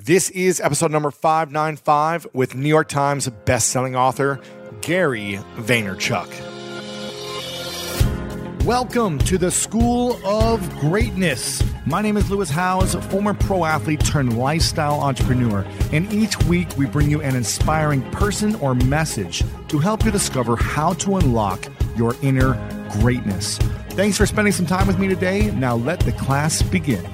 This is episode number 595 with New York Times bestselling author Gary Vaynerchuk. Welcome to the School of Greatness. My name is Lewis Howes, former pro athlete turned lifestyle entrepreneur, and each week we bring you an inspiring person or message to help you discover how to unlock your inner greatness. Thanks for spending some time with me today. Now let the class begin.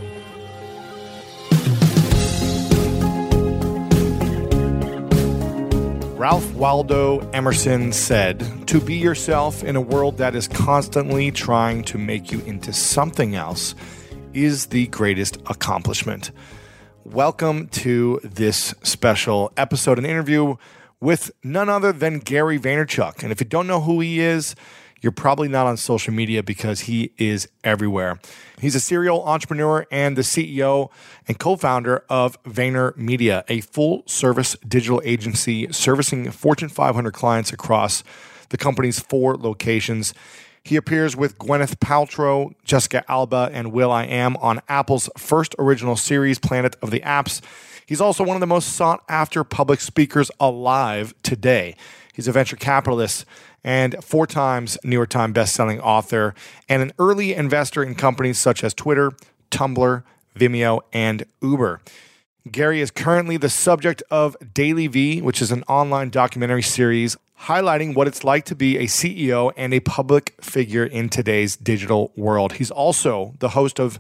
Ralph Waldo Emerson said, "To be yourself in a world that is constantly trying to make you into something else is the greatest accomplishment." Welcome to this special episode, an interview with none other than Gary Vaynerchuk. And if you don't know who he is, you're probably not on social media because he is everywhere. He's a serial entrepreneur and the CEO and co-founder of VaynerMedia, a full-service digital agency servicing Fortune 500 clients across the company's 4 locations. He appears with Gwyneth Paltrow, Jessica Alba, and will.i.am on Apple's first original series, Planet of the Apps. He's also one of the most sought-after public speakers alive today. He's a venture capitalist and 4 times New York Times bestselling author, and an early investor in companies such as Twitter, Tumblr, Vimeo, and Uber. Gary is currently the subject of Daily V, which is an online documentary series highlighting what it's like to be a CEO and a public figure in today's digital world. He's also the host of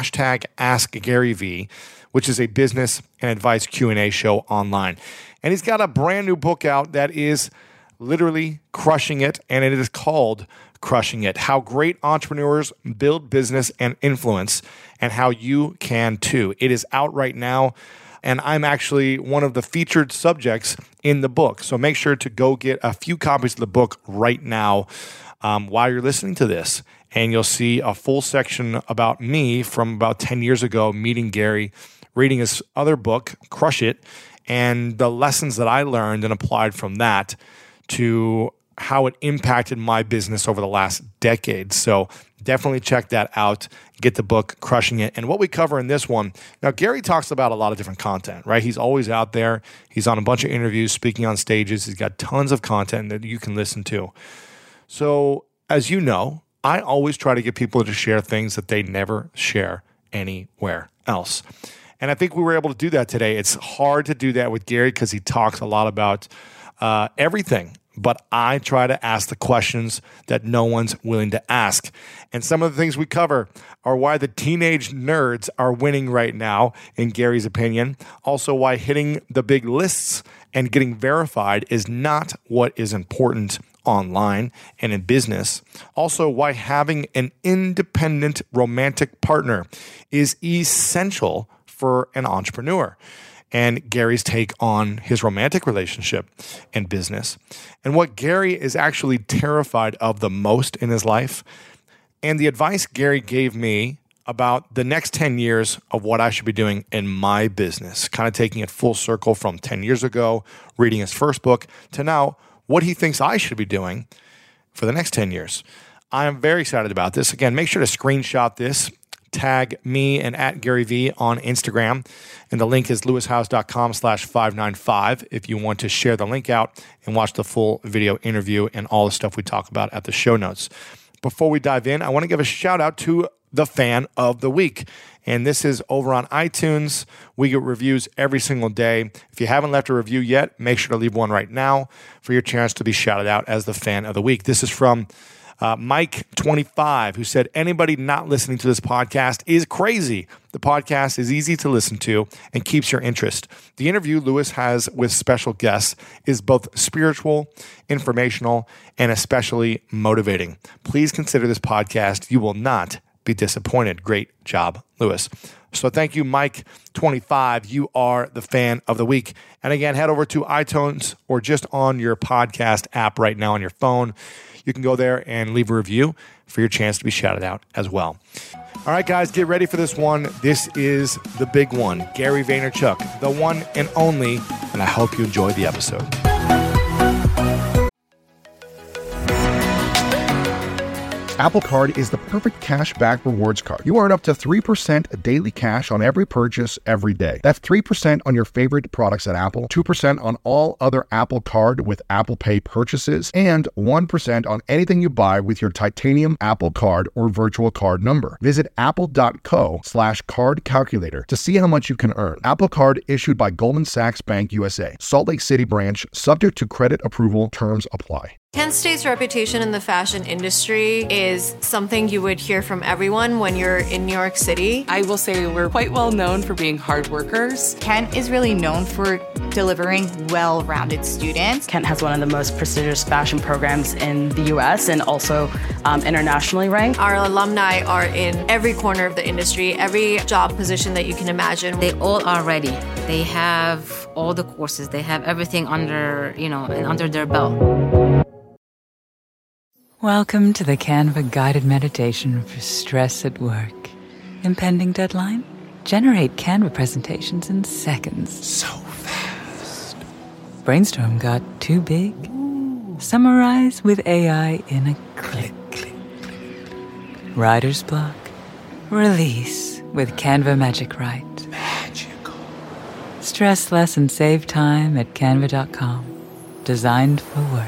#AskGaryV, which is a business and advice Q&A show online. And he's got a brand new book out that is literally crushing it, and it is called Crushing It: How Great Entrepreneurs Build Business and Influence, and How You Can Too. It is out right now, and I'm actually one of the featured subjects in the book. So make sure to go get a few copies of the book right now while you're listening to this, and you'll see a full section about me from about 10 years ago, meeting Gary, reading his other book, Crush It, and the lessons that I learned and applied from that to how it impacted my business over the last decade. So definitely check that out. Get the book, Crushing It. And what we cover in this one, now Gary talks about a lot of different content, right? He's always out there. He's on a bunch of interviews, speaking on stages. He's got tons of content that you can listen to. So as you know, I always try to get people to share things that they never share anywhere else. And I think we were able to do that today. It's hard to do that with Gary because he talks a lot about everything. But I try to ask the questions that no one's willing to ask. And some of the things we cover are why the teenage nerds are winning right now, in Gary's opinion. Also, why hitting the big lists and getting verified is not what is important online and in business. Also, why having an independent romantic partner is essential for an entrepreneur, and Gary's take on his romantic relationship and business, and what Gary is actually terrified of the most in his life, and the advice Gary gave me about the next 10 years of what I should be doing in my business, kind of taking it full circle from 10 years ago, reading his first book, to now what he thinks I should be doing for the next 10 years. I am very excited about this. Again, make sure to screenshot this. Tag me and @GaryV on Instagram. And the link is lewishouse.com/595 if you want to share the link out and watch the full video interview and all the stuff we talk about at the show notes. Before we dive in, I want to give a shout out to the fan of the week. And this is over on iTunes. We get reviews every single day. If you haven't left a review yet, make sure to leave one right now for your chance to be shouted out as the fan of the week. This is from Mike25, who said, "Anybody not listening to this podcast is crazy. The podcast is easy to listen to and keeps your interest. The interview Lewis has with special guests is both spiritual, informational, and especially motivating. Please consider this podcast. You will not be disappointed. Great job, Lewis." So thank you, Mike25. You are the fan of the week. And again, head over to iTunes or just on your podcast app right now on your phone. You can go there and leave a review for your chance to be shouted out as well. All right, guys, get ready for this one. This is the big one, Gary Vaynerchuk, the one and only, and I hope you enjoy the episode. Apple Card is the perfect cash back rewards card. You earn up to 3% daily cash on every purchase every day. That's 3% on your favorite products at Apple, 2% on all other Apple Card with Apple Pay purchases, and 1% on anything you buy with your titanium Apple Card or virtual card number. Visit apple.co/card calculator to see how much you can earn. Apple Card issued by Goldman Sachs Bank USA. Salt Lake City branch, subject to credit approval, terms apply. Kent State's reputation in the fashion industry is something you would hear from everyone when you're in New York City. I will say we're quite well known for being hard workers. Kent is really known for delivering well-rounded students. Kent has one of the most prestigious fashion programs in the US and also internationally ranked. Our alumni are in every corner of the industry, every job position that you can imagine. They all are ready. They have all the courses. They have everything under their belt. Welcome to the Canva guided meditation for stress at work. Impending deadline? Generate Canva presentations in seconds. So fast. Brainstorm got too big? Summarize with AI in a click. Writer's block? Release with Canva Magic Write. Magical. Stress less and save time at canva.com. Designed for work.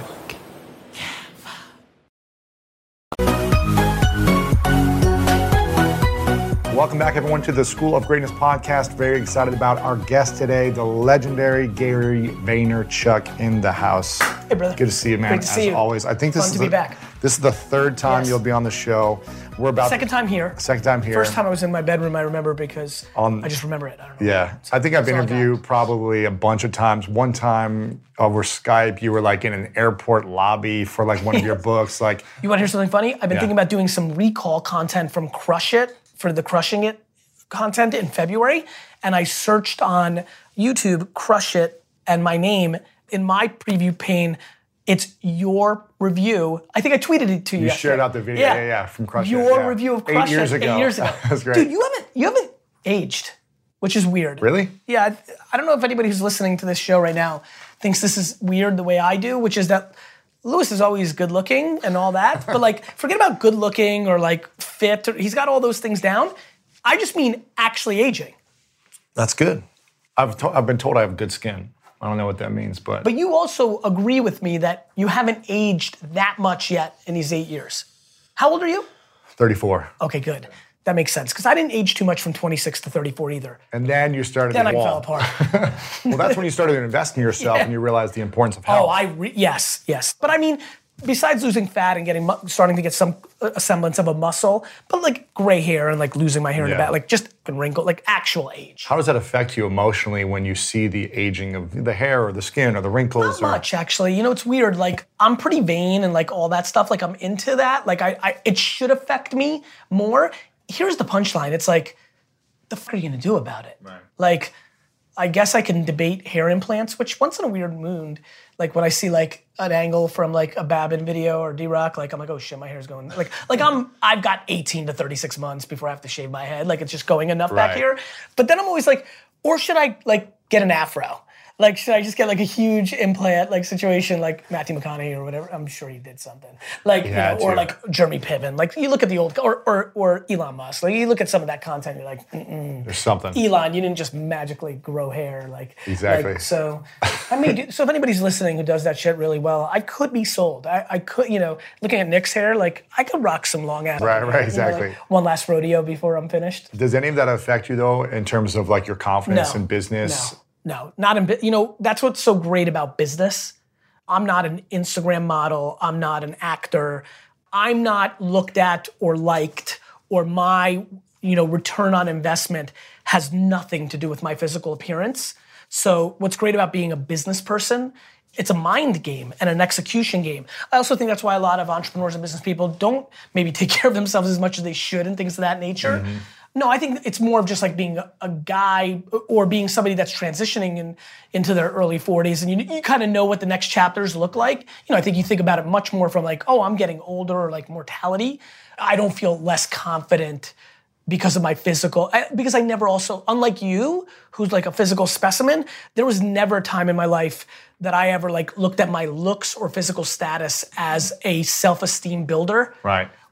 Welcome back, everyone, to the School of Greatness podcast. Very excited about our guest today, the legendary Gary Vaynerchuk in the house. Hey, brother. Good to see you, man. Great to see you. As always. I think this Fun is to be back. This is the third time you'll be on the show. We're about Second time here. Second time here. First time I was in my bedroom, I remember because I just remember it. I don't know. Yeah. I think I've interviewed you probably a bunch of times. One time over Skype, you were like in an airport lobby for like one of your books. Like, you want to hear something funny? I've been thinking about doing some recall content from Crush It for the Crushing It content in February, and I searched on YouTube Crush It and my name. In my preview pane, it's your review. I think I tweeted it to you. You yesterday. shared out the video, from Crush It. Your review of Crush 8 years It ago. 8 years ago. That's great. Dude, you haven't aged, which is weird. Really? Yeah, I don't know if anybody who's listening to this show right now thinks this is weird the way I do, which is that Lewis is always good looking and all that, but like forget about good looking or like fit. He's got all those things down. I just mean actually aging. That's good. I've been told I have good skin. I don't know what that means, but... But you also agree with me that you haven't aged that much yet in these 8 years. How old are you? 34. Okay, good. That makes sense, because I didn't age too much from 26 to 34 either. And then you started Then the I wall. fell apart. Well, that's when you started investing in yourself and you realized the importance of health. Yes. But I mean, besides losing fat and starting to get a semblance of a muscle, but like gray hair and like losing my hair in the back, like just a wrinkle, like actual age. How does that affect you emotionally when you see the aging of the hair or the skin or the wrinkles? Not much, actually. You know, it's weird. Like, I'm pretty vain and like all that stuff. Like, I'm into that. Like, it should affect me more. Here's the punchline. It's like, the fuck are you gonna do about it? Right. Like, I guess I can debate hair implants, which once in a weird mood, like when I see like an angle from like a Babin video or D-Rock, like I'm like, oh shit, my hair's going, I've got 18 to 36 months before I have to shave my head. Like it's just going enough back here. But then I'm always like, or should I like get an afro? Like, should I just get like a huge implant like situation like Matthew McConaughey or whatever? I'm sure he did something. Like, or like Jeremy Piven. Like you look at the old, or Elon Musk. Like you look at some of that content, you're like, there's something. Elon, you didn't just magically grow hair. Like, exactly. Like, so, I mean, so if anybody's listening who does that shit really well, I could be sold. I could, looking at Nick's hair, like I could rock some long ass. Right, exactly. Like one last rodeo before I'm finished. Does any of that affect you though, in terms of like your confidence in business? No, not in, that's what's so great about business. I'm not an Instagram model. I'm not an actor. I'm not looked at or liked, or my, return on investment has nothing to do with my physical appearance. So what's great about being a business person, it's a mind game and an execution game. I also think that's why a lot of entrepreneurs and business people don't maybe take care of themselves as much as they should and things of that nature. Mm-hmm. No, I think it's more of just like being a guy or being somebody that's transitioning into their early 40s, and you kind of know what the next chapters look like. I think you think about it much more from like, oh, I'm getting older, or like mortality. I don't feel less confident because of my physical, because I never also, unlike you, who's like a physical specimen, there was never a time in my life that I ever like looked at my looks or physical status as a self-esteem builder. Right.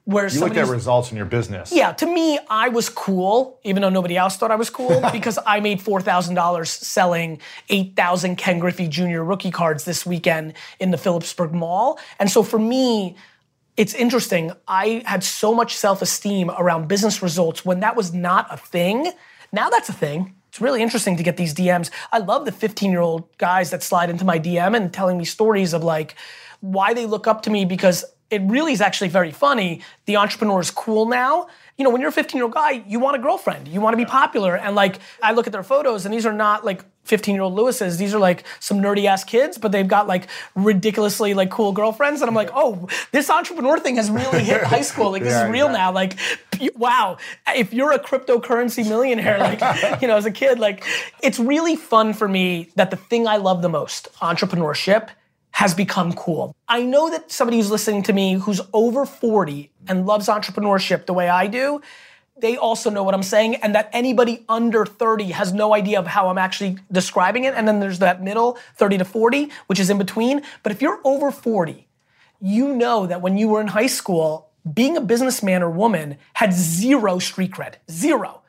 where You looked at results in your business. Yeah, to me, I was cool, even though nobody else thought I was cool, because I made $4,000 selling 8,000 Ken Griffey Jr. rookie cards this weekend in the Phillipsburg Mall. And so for me, it's interesting. I had so much self-esteem around business results when that was not a thing. Now that's a thing. It's really interesting to get these DMs. I love the 15-year-old guys that slide into my DM and telling me stories of like why they look up to me, because it really is actually very funny. The entrepreneur is cool now. You know, when you're a 15-year-old guy, you want a girlfriend. You want to be popular. And like, I look at their photos and these are not like 15-year-old Lewis's. These are like some nerdy ass kids, but they've got like ridiculously like cool girlfriends. And I'm like, oh, this entrepreneur thing has really hit high school. Like this is real now. Like, wow, if you're a cryptocurrency millionaire, like, you know, as a kid, like it's really fun for me that the thing I love the most, entrepreneurship, has become cool. I know that somebody who's listening to me who's over 40 and loves entrepreneurship the way I do, they also know what I'm saying, and that anybody under 30 has no idea of how I'm actually describing it. And then there's that middle, 30 to 40, which is in between. But if you're over 40, you know that when you were in high school, being a businessman or woman had zero street cred. Zero.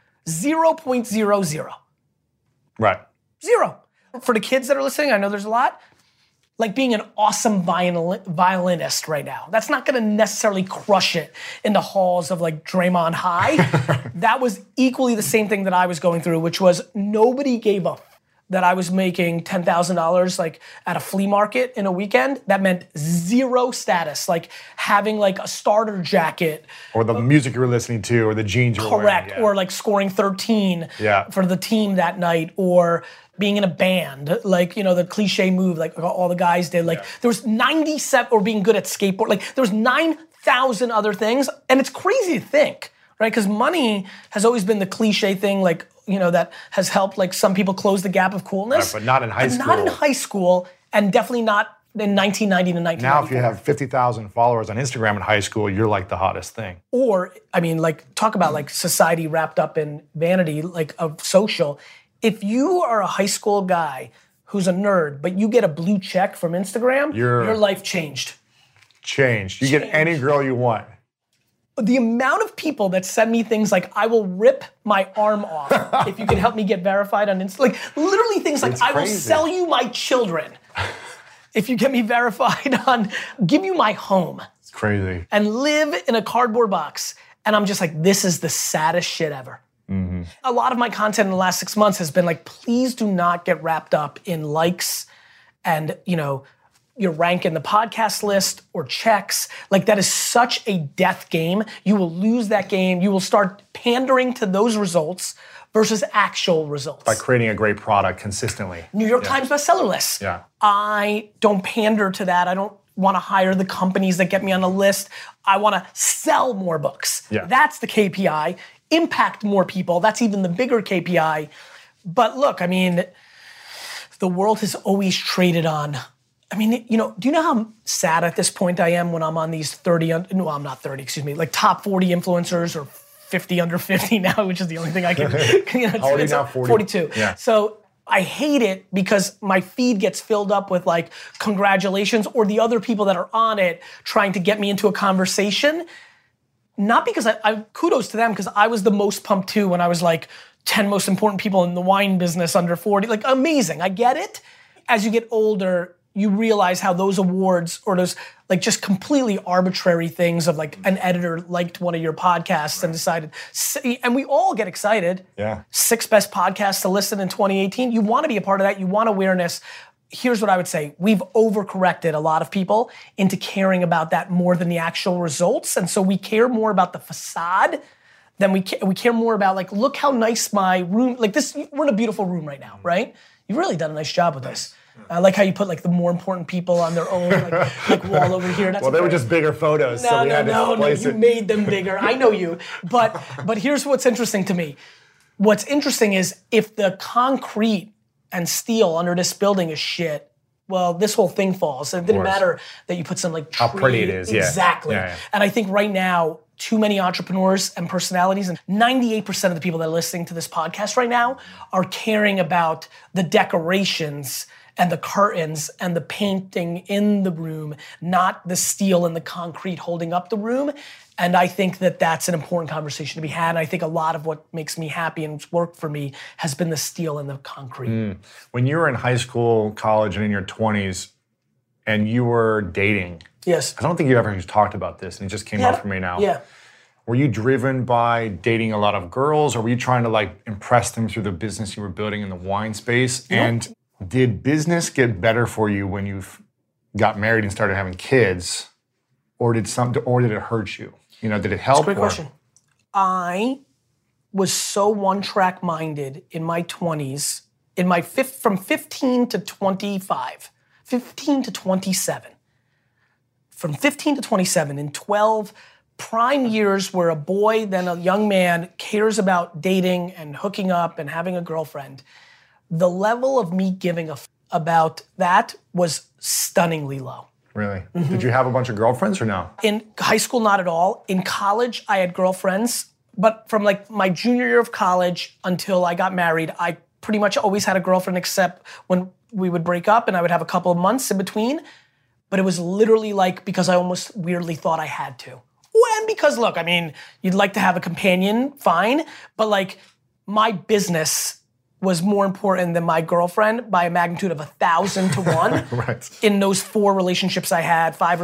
0.00. Right. Zero. For the kids that are listening, I know there's a lot, like being an awesome violinist right now. That's not gonna necessarily crush it in the halls of like Draymond High. That was equally the same thing that I was going through, which was nobody gave a that I was making $10,000 like at a flea market in a weekend. That meant zero status, like having like a starter jacket. Or the music you were listening to, or the jeans you were wearing. Correct, or like scoring 13 for the team that night, or being in a band, like, you know, the cliche move, like all the guys did. Like there was 97, or being good at skateboard. Like there was 9,000 other things, and it's crazy to think, right? Because money has always been the cliche thing, like, you know, that has helped like some people close the gap of coolness. Right, but not in high school. Not in high school, and definitely not in 1990 to 1994. Now if you have 50,000 followers on Instagram in high school, you're like the hottest thing. Or, I mean, like talk about like society wrapped up in vanity, like of social. If you are a high school guy who's a nerd, but you get a blue check from Instagram, your life changed. You get any girl you want. The amount of people that send me things like, I will rip my arm off if you can help me get verified on Instagram. Like literally things like, I will sell you my children if you get me verified on, give you my home. It's crazy. And live in a cardboard box. And I'm just like, this is the saddest shit ever. Mm-hmm. A lot of my content in the last 6 months has been like, please do not get wrapped up in likes and, you know, your rank in the podcast list or checks. Like that is such a death game. You will lose that game. You will start pandering to those results versus actual results. By creating a great product consistently. New York Times bestseller list. Yeah. I don't pander to that. I don't want to hire the companies that get me on the list. I want to sell more books. Yeah. That's the KPI. Impact more people. That's even the bigger KPI. But look, I mean, the world has always traded on. I mean, you know, do you know how sad at this point I am when I'm on these 30, no, I'm not 30, excuse me, like top 40 influencers or 50 under 50 now, which is the only thing I can, you know, how old are you now, 40? 42. Yeah. So I hate it because my feed gets filled up with like congratulations or the other people that are on it trying to get me into a conversation. Not because I kudos to them, because I was the most pumped too when I was like 10 most important people in the wine business under 40. Like amazing, I get it. As you get older, you realize how those awards or those like just completely arbitrary things of like an editor liked one of your podcasts and decided, and we all get excited. Yeah. 6 best podcasts to listen in 2018. You want to be a part of that. You want awareness. Here's what I would say. We've overcorrected a lot of people into caring about that more than the actual results. And so we care more about the facade than we care more about like, look how nice my room, like this, we're in a beautiful room right now, right? You've really done a nice job with this. I like how you put like the more important people on their own like wall over here. That's well, they were just bigger photos, so we had to place it. You made them bigger. I know you. But here's what's interesting to me. What's interesting is if the concrete and steel under this building is shit, well, this whole thing falls. It didn't matter that you put some like tree. How pretty it is, yeah. Exactly. Yeah. And I think right now, too many entrepreneurs and personalities, and 98% of the people that are listening to this podcast right now are caring about the decorations and the curtains and the painting in the room, not the steel and the concrete holding up the room. And I think that that's an important conversation to be had. And I think a lot of what makes me happy and worked for me has been the steel and the concrete. When you were in high school, college, and in your 20s, and you were dating, yes, I don't think you ever talked about this, and it just came up for me now. Yeah. Were you driven by dating a lot of girls, or were you trying to like impress them through the business you were building in the wine space? Nope. And did business get better for you when you got married and started having kids, or did it hurt you? You know, did it help? That's a great question. I was so one-track minded in my 20s, from 15 to 25, 15 to 27. From 15 to 27, in 12 prime years where a boy, then a young man, cares about dating and hooking up and having a girlfriend, the level of me giving about that was stunningly low. Really? Mm-hmm. Did you have a bunch of girlfriends or no? In high school, not at all. In college, I had girlfriends, but from like my junior year of college until I got married, I pretty much always had a girlfriend except when we would break up and I would have a couple of months in between. But it was literally like because I almost weirdly thought I had to. And because, look, I mean, you'd like to have a companion, fine, but like my business was more important than my girlfriend by a magnitude of 1,000 to 1. Right. In those 5 relationships I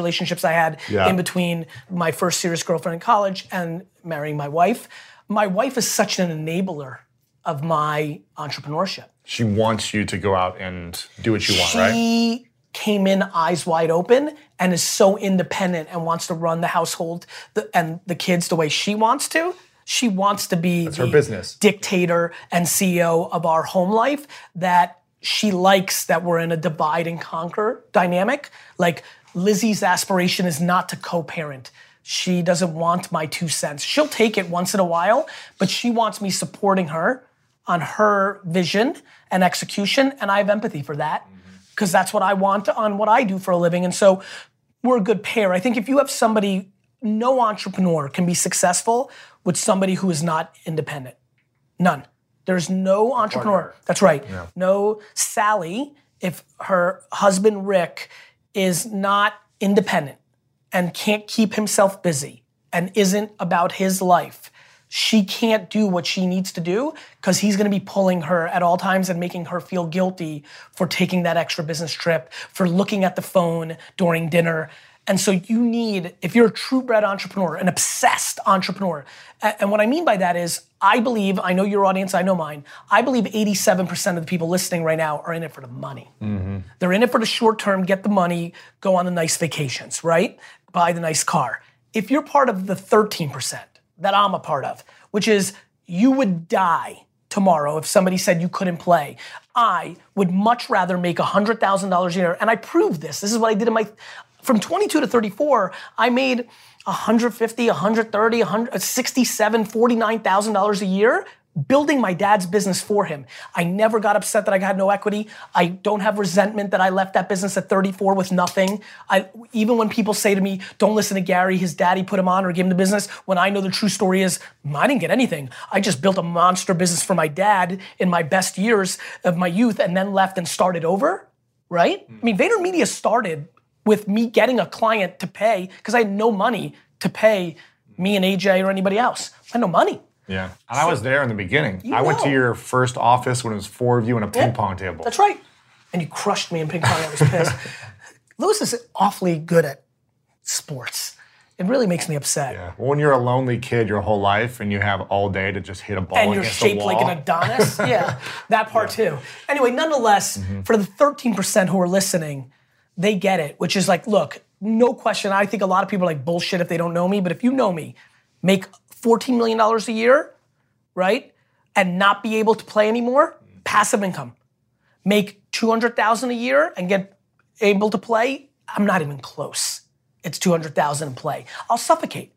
had in between my first serious girlfriend in college and marrying my wife. My wife is such an enabler of my entrepreneurship. She wants you to go out and do what you want, right? She came in eyes wide open and is so independent and wants to run the household and the kids the way she wants to. She wants to be her business dictator and CEO of our home life, that she likes that we're in a divide and conquer dynamic. Like Lizzie's aspiration is not to co-parent. She doesn't want my 2 cents. She'll take it once in a while, but she wants me supporting her on her vision and execution, and I have empathy for that because that's what I want on what I do for a living. And so we're a good pair. I think if you have somebody, no entrepreneur can be successful with somebody who is not independent. None. There's no entrepreneur. That's right. Yeah. No Sally, if her husband Rick is not independent and can't keep himself busy and isn't about his life, she can't do what she needs to do because he's going to be pulling her at all times and making her feel guilty for taking that extra business trip, for looking at the phone during dinner. And so you need, if you're a true-bred entrepreneur, an obsessed entrepreneur, and what I mean by that is, I believe, I know your audience, I know mine, I believe 87% of the people listening right now are in it for the money. Mm-hmm. They're in it for the short term, get the money, go on the nice vacations, right? Buy the nice car. If you're part of the 13% that I'm a part of, which is you would die tomorrow if somebody said you couldn't play, I would much rather make $100,000 a year, and I proved this. This is what I did from 22 to 34, I made $150,000, $130,000, $167,000, $49,000 a year building my dad's business for him. I never got upset that I had no equity. I don't have resentment that I left that business at 34 with nothing. Even when people say to me, don't listen to Gary, his daddy put him on or gave him the business, when I know the true story is, I didn't get anything. I just built a monster business for my dad in my best years of my youth and then left and started over, right? I mean, VaynerMedia started with me getting a client to pay, because I had no money to pay me and AJ or anybody else. I had no money. Yeah, and I was there in the beginning. I went to your first office when it was 4 of you and a ping pong table. That's right. And you crushed me in ping pong, I was pissed. Lewis is awfully good at sports. It really makes me upset. Yeah. Well, when you're a lonely kid your whole life and you have all day to just hit a ball and you're against the shaped wall. like an Adonis. Yeah, that part too. Anyway, nonetheless, for the 13% who are listening, they get it, which is like, look, no question. I think a lot of people are like bullshit if they don't know me, but if you know me, make $14 million a year, right? And not be able to play anymore, passive income. Make $200,000 a year and get able to play, I'm not even close. It's $200,000 and play. I'll suffocate.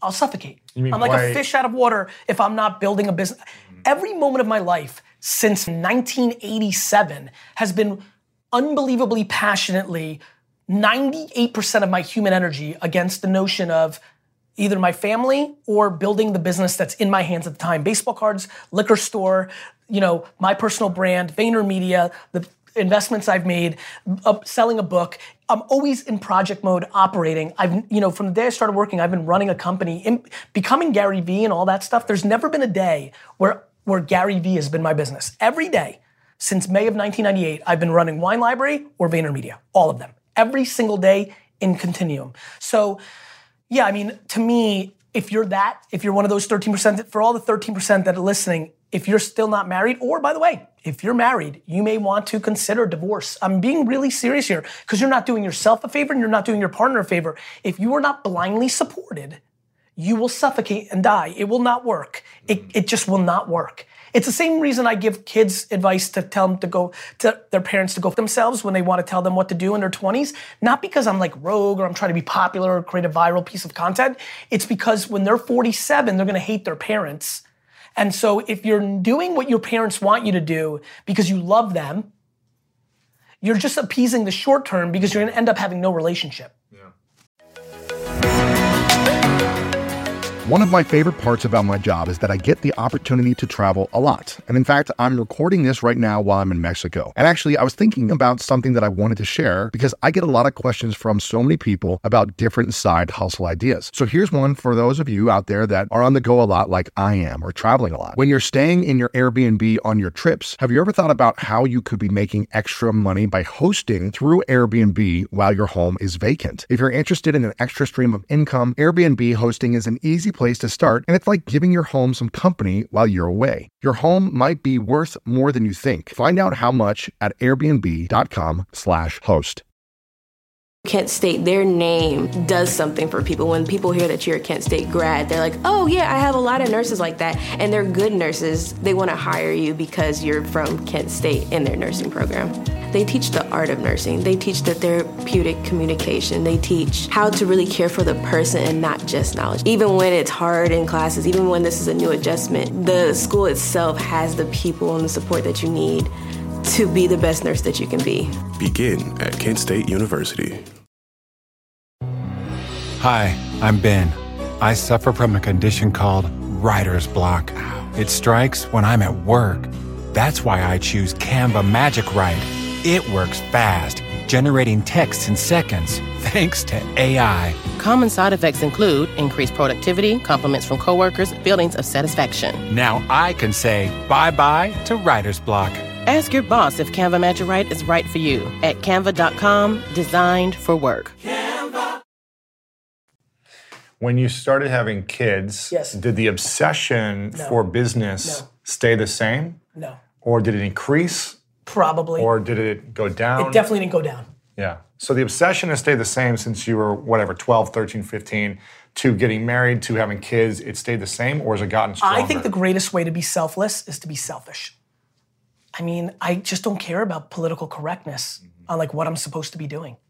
You mean I'm like a fish out of water if I'm not building a business. Every moment of my life since 1987 has been unbelievably passionately 98% of my human energy against the notion of either my family or building the business that's in my hands at the time. Baseball cards, liquor store, my personal brand, VaynerMedia, the investments I've made, selling a book. I'm always in project mode, operating. From the day I started working, I've been running a company, becoming Gary Vee and all that stuff. There's never been a day where Gary Vee has been my business. Every day since May of 1998, I've been running Wine Library or VaynerMedia, all of them. Every single day in continuum. So, yeah, I mean, to me, if you're one of those 13%, for all the 13% that are listening, if you're still not married, or by the way, if you're married, you may want to consider divorce. I'm being really serious here because you're not doing yourself a favor and you're not doing your partner a favor. If you are not blindly supported, you will suffocate and die. It will not work. It just will not work. It's the same reason I give kids advice to tell them to go to their parents to go themselves when they want to tell them what to do in their 20s. Not because I'm like rogue or I'm trying to be popular or create a viral piece of content. It's because when they're 47, they're going to hate their parents. And so if you're doing what your parents want you to do because you love them, you're just appeasing the short term because you're going to end up having no relationship. One of my favorite parts about my job is that I get the opportunity to travel a lot. And in fact, I'm recording this right now while I'm in Mexico. And actually, I was thinking about something that I wanted to share because I get a lot of questions from so many people about different side hustle ideas. So here's one for those of you out there that are on the go a lot like I am or traveling a lot. When you're staying in your Airbnb on your trips, have you ever thought about how you could be making extra money by hosting through Airbnb while your home is vacant? If you're interested in an extra stream of income, Airbnb hosting is an easy place to start, and it's like giving your home some company while you're away. Your home might be worth more than you think. Find out how much at airbnb.com/host. Kent State, their name does something for people. When people hear that you're a Kent State grad, they're like, oh yeah, I have a lot of nurses like that. And they're good nurses. They want to hire you because you're from Kent State in their nursing program. They teach the art of nursing. They teach the therapeutic communication. They teach how to really care for the person and not just knowledge. Even when it's hard in classes, even when this is a new adjustment, the school itself has the people and the support that you need to be the best nurse that you can be. Begin at Kent State University. Hi, I'm Ben. I suffer from a condition called writer's block. It strikes when I'm at work. That's why I choose Canva Magic Write. It works fast, generating text in seconds, thanks to AI. Common side effects include increased productivity, compliments from coworkers, feelings of satisfaction. Now I can say bye-bye to writer's block. Ask your boss if Canva Magic Write is right for you at canva.com, designed for work. Canva. When you started having kids, yes. Did the obsession for business stay the same? No. Or did it increase? Probably. Or did it go down? It definitely didn't go down. Yeah. So the obsession has stayed the same since you were, 12, 13, 15, to getting married, to having kids. It stayed the same, or has it gotten stronger? I think the greatest way to be selfless is to be selfish. I mean, I just don't care about political correctness on like what I'm supposed to be doing.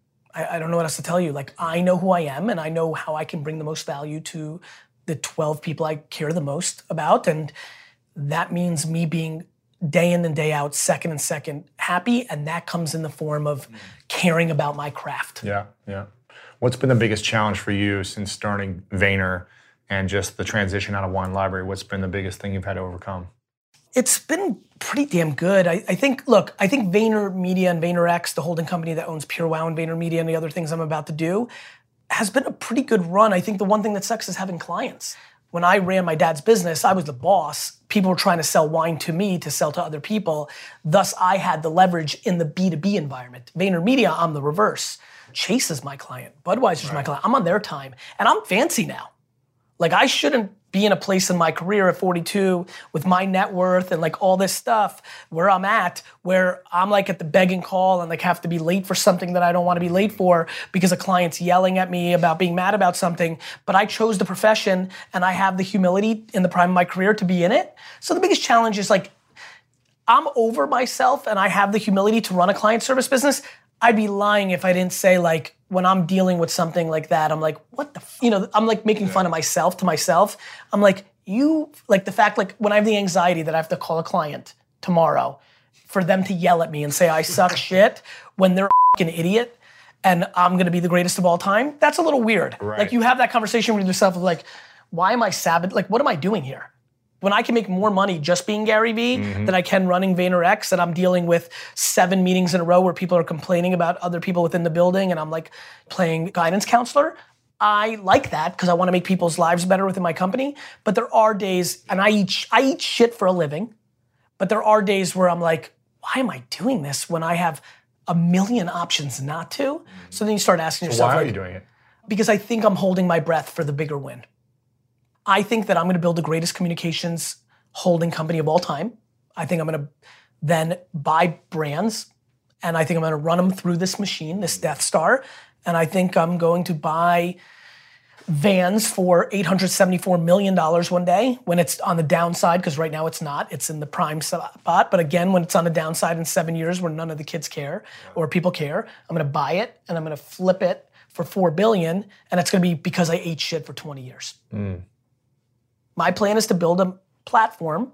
I don't know what else to tell you. Like, I know who I am and I know how I can bring the most value to the 12 people I care the most about. And that means me being day in and day out, second and second happy. And that comes in the form of caring about my craft. Yeah, yeah. What's been the biggest challenge for you since starting Vayner and just the transition out of Wine Library? What's been the biggest thing you've had to overcome? It's been pretty damn good. I think VaynerMedia and VaynerX, the holding company that owns PureWow and VaynerMedia and the other things I'm about to do, has been a pretty good run. I think the one thing that sucks is having clients. When I ran my dad's business, I was the boss. People were trying to sell wine to me to sell to other people. Thus, I had the leverage in the B2B environment. VaynerMedia, I'm the reverse. Chase is my client. Budweiser's my client. I'm on their time. And I'm fancy now. Like, I shouldn't be in a place in my career at 42 with my net worth and like all this stuff where I'm at, where I'm like at the begging call and like have to be late for something that I don't want to be late for because a client's yelling at me about being mad about something. But I chose the profession and I have the humility in the prime of my career to be in it. So the biggest challenge is like, I'm over myself and I have the humility to run a client service business. I'd be lying if I didn't say like, when I'm dealing with something like that, I'm like, what the, I'm like making fun of myself to myself. I'm like, the fact, like when I have the anxiety that I have to call a client tomorrow for them to yell at me and say I suck shit when they're an idiot and I'm gonna be the greatest of all time, that's a little weird. Right. Like you have that conversation with yourself of like, why am I like, what am I doing here? When I can make more money just being Gary Vee than I can running VaynerX, and I'm dealing with 7 meetings in a row where people are complaining about other people within the building, and I'm like playing guidance counselor, I like that because I want to make people's lives better within my company. But there are days, and I eat shit for a living, but there are days where I'm like, why am I doing this when I have a million options not to? So then you start asking yourself, why are you doing it? Because I think I'm holding my breath for the bigger win. I think that I'm going to build the greatest communications holding company of all time. I think I'm going to then buy brands, and I think I'm going to run them through this machine, this Death Star, and I think I'm going to buy Vans for $874 million one day when it's on the downside, because right now it's not. It's in the prime spot. But again, when it's on the downside in 7 years where none of the kids care or people care, I'm going to buy it and I'm going to flip it for $4 billion, and it's going to be because I ate shit for 20 years. My plan is to build a platform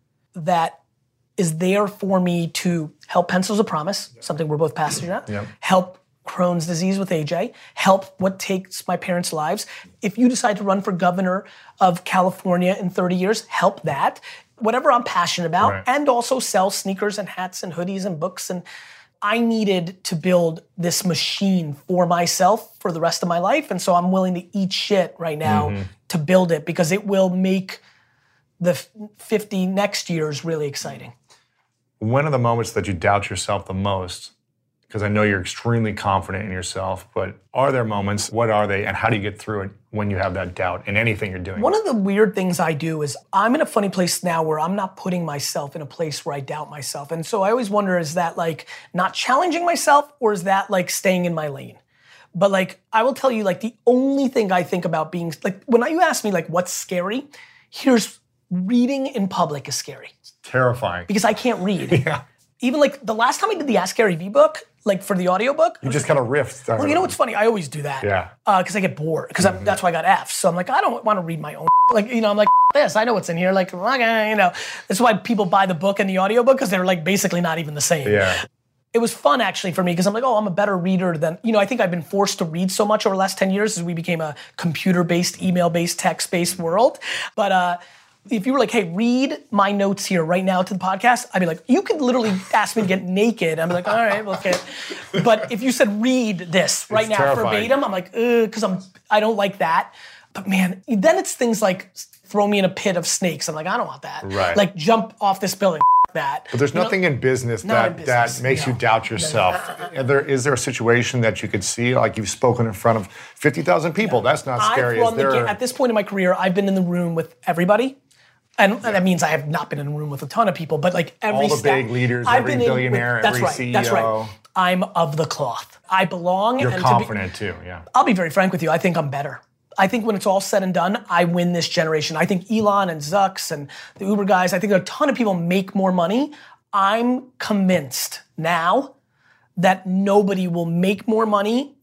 that is there for me to help Pencils of Promise, something we're both passionate about, help Crohn's disease with AJ, help what takes my parents' lives. If you decide to run for governor of California in 30 years, help that. Whatever I'm passionate about, and also sell sneakers and hats and hoodies and books. And I needed to build this machine for myself for the rest of my life. And so I'm willing to eat shit right now to build it, because it will make the 50 next years really exciting. When are the moments that you doubt yourself the most? Because I know you're extremely confident in yourself, but are there moments, what are they, and how do you get through it when you have that doubt in anything you're doing? One of the weird things I do is I'm in a funny place now where I'm not putting myself in a place where I doubt myself. And so I always wonder, is that like not challenging myself, or is that like staying in my lane? But like, I will tell you, like the only thing I think about being, like when you ask me like what's scary, here's reading in public is scary. It's terrifying. Because I can't read. Even like the last time I did the Ask Gary Vee book, like for the audiobook. You just kind of riffed. Well, you know what's funny? I always do that. Because I get bored. Because that's why I got F's. So I'm like, I don't want to read my own. Like, you know, I'm like, this, I know what's in here. Like, okay, you know. That's why people buy the book and the audiobook, because they're like basically not even the same. It was fun actually for me, because I'm like, oh, I'm a better reader than, you know, I think I've been forced to read so much over the last 10 years as we became a computer-based, email-based, text-based world. But if you were like, hey, read my notes here right now to the podcast, I'd be like, you could literally ask me to get naked. I'd be like, all right, well, okay. But if you said, read this right now verbatim, I'm like, because I don't like that. But man, then it's things like throw me in a pit of snakes. I'm like, I don't want that. Like jump off this building, that. But there's nothing in business that makes you doubt yourself. Is there a situation that you could see, like you've spoken in front of 50,000 people? That's not scary. At this point in my career, I've been in the room with everybody. And that means I have not been in a room with a ton of people, but like every all the big leaders, every billionaire, every CEO. That's right. I'm of the cloth. I belong. You're confident too, I'll be very frank with you. I think I'm better. I think when it's all said and done, I win this generation. I think Elon and Zucks and the Uber guys, I think a ton of people make more money. I'm convinced now that nobody will make more money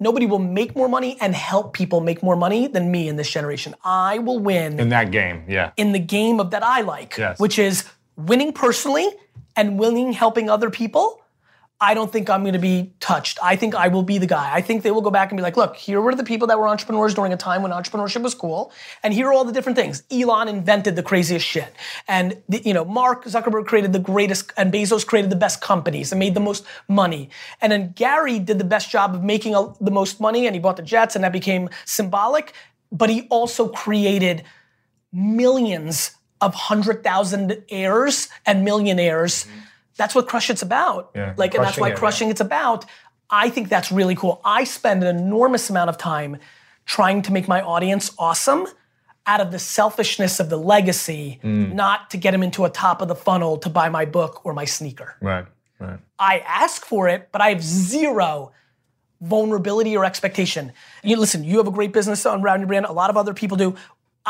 and help people make more money than me in this generation. I will win. In that game, in the game of that I like, which is winning personally and winning helping other people. I don't think I'm going to be touched. I think I will be the guy. I think they will go back and be like, look, here were the people that were entrepreneurs during a time when entrepreneurship was cool, and here are all the different things. Elon invented the craziest shit, and Mark Zuckerberg created the greatest, and Bezos created the best companies and made the most money. And then Gary did the best job of making the most money, and he bought the jets, and that became symbolic. But he also created millions of 100,000 heirs and millionaires. That's what Crush It's about. And that's why Crushing It's about. I think that's really cool. I spend an enormous amount of time trying to make my audience awesome out of the selfishness of the legacy, not to get them into a top of the funnel to buy my book or my sneaker. Right. I ask for it, but I have zero vulnerability or expectation. Listen, you have a great business around your brand. A lot of other people do.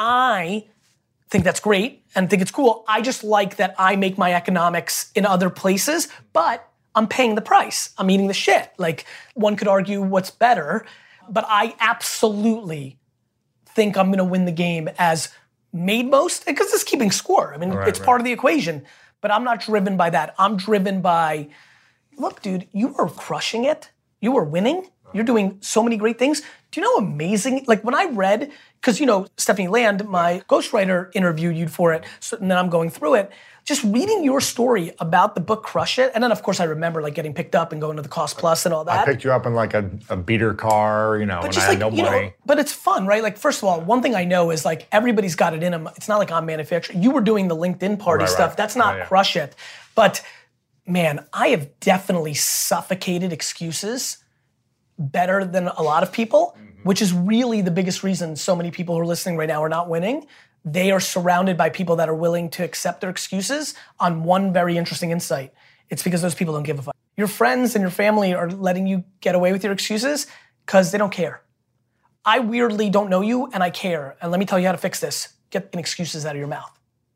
I think that's great and think it's cool. I just like that I make my economics in other places, but I'm paying the price. I'm eating the shit. Like, one could argue what's better, but I absolutely think I'm gonna win the game as made most, because it's keeping score. I mean, it's part of the equation, but I'm not driven by that. I'm driven by, look, dude, you are crushing it. You are winning. You're doing so many great things. Do you know how amazing, like when I read, because you know, Stephanie Land, my ghostwriter, interviewed you for it, so, and then I'm going through it. Just reading your story about the book Crush It, and then of course I remember like getting picked up and going to the Cost Plus and all that. I picked you up in like a beater car, you know, and I had no money. But it's fun, right? Like first of all, one thing I know is like everybody's got it in them. It's not like I'm manufacturing. You were doing the LinkedIn party stuff. That's not Crush It. But man, I have definitely suffocated excuses better than a lot of people, which is really the biggest reason so many people who are listening right now are not winning. They are surrounded by people that are willing to accept their excuses on one very interesting insight. It's because those people don't give a fuck. Your friends and your family are letting you get away with your excuses because they don't care. I weirdly don't know you and I care. And let me tell you how to fix this. Get excuses out of your mouth.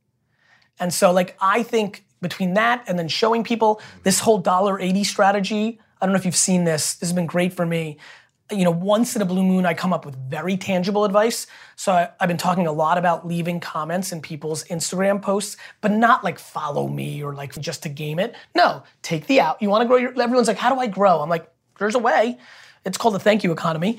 And so like, I think between that and then showing people this whole $1.80 strategy, I don't know if you've seen this. This has been great for me. You know, once in a blue moon, I come up with very tangible advice. So I've been talking a lot about leaving comments in people's Instagram posts, but not like follow me or like just to game it. No, take the out. You want to grow everyone's like, how do I grow? I'm like, there's a way. It's called the thank you economy.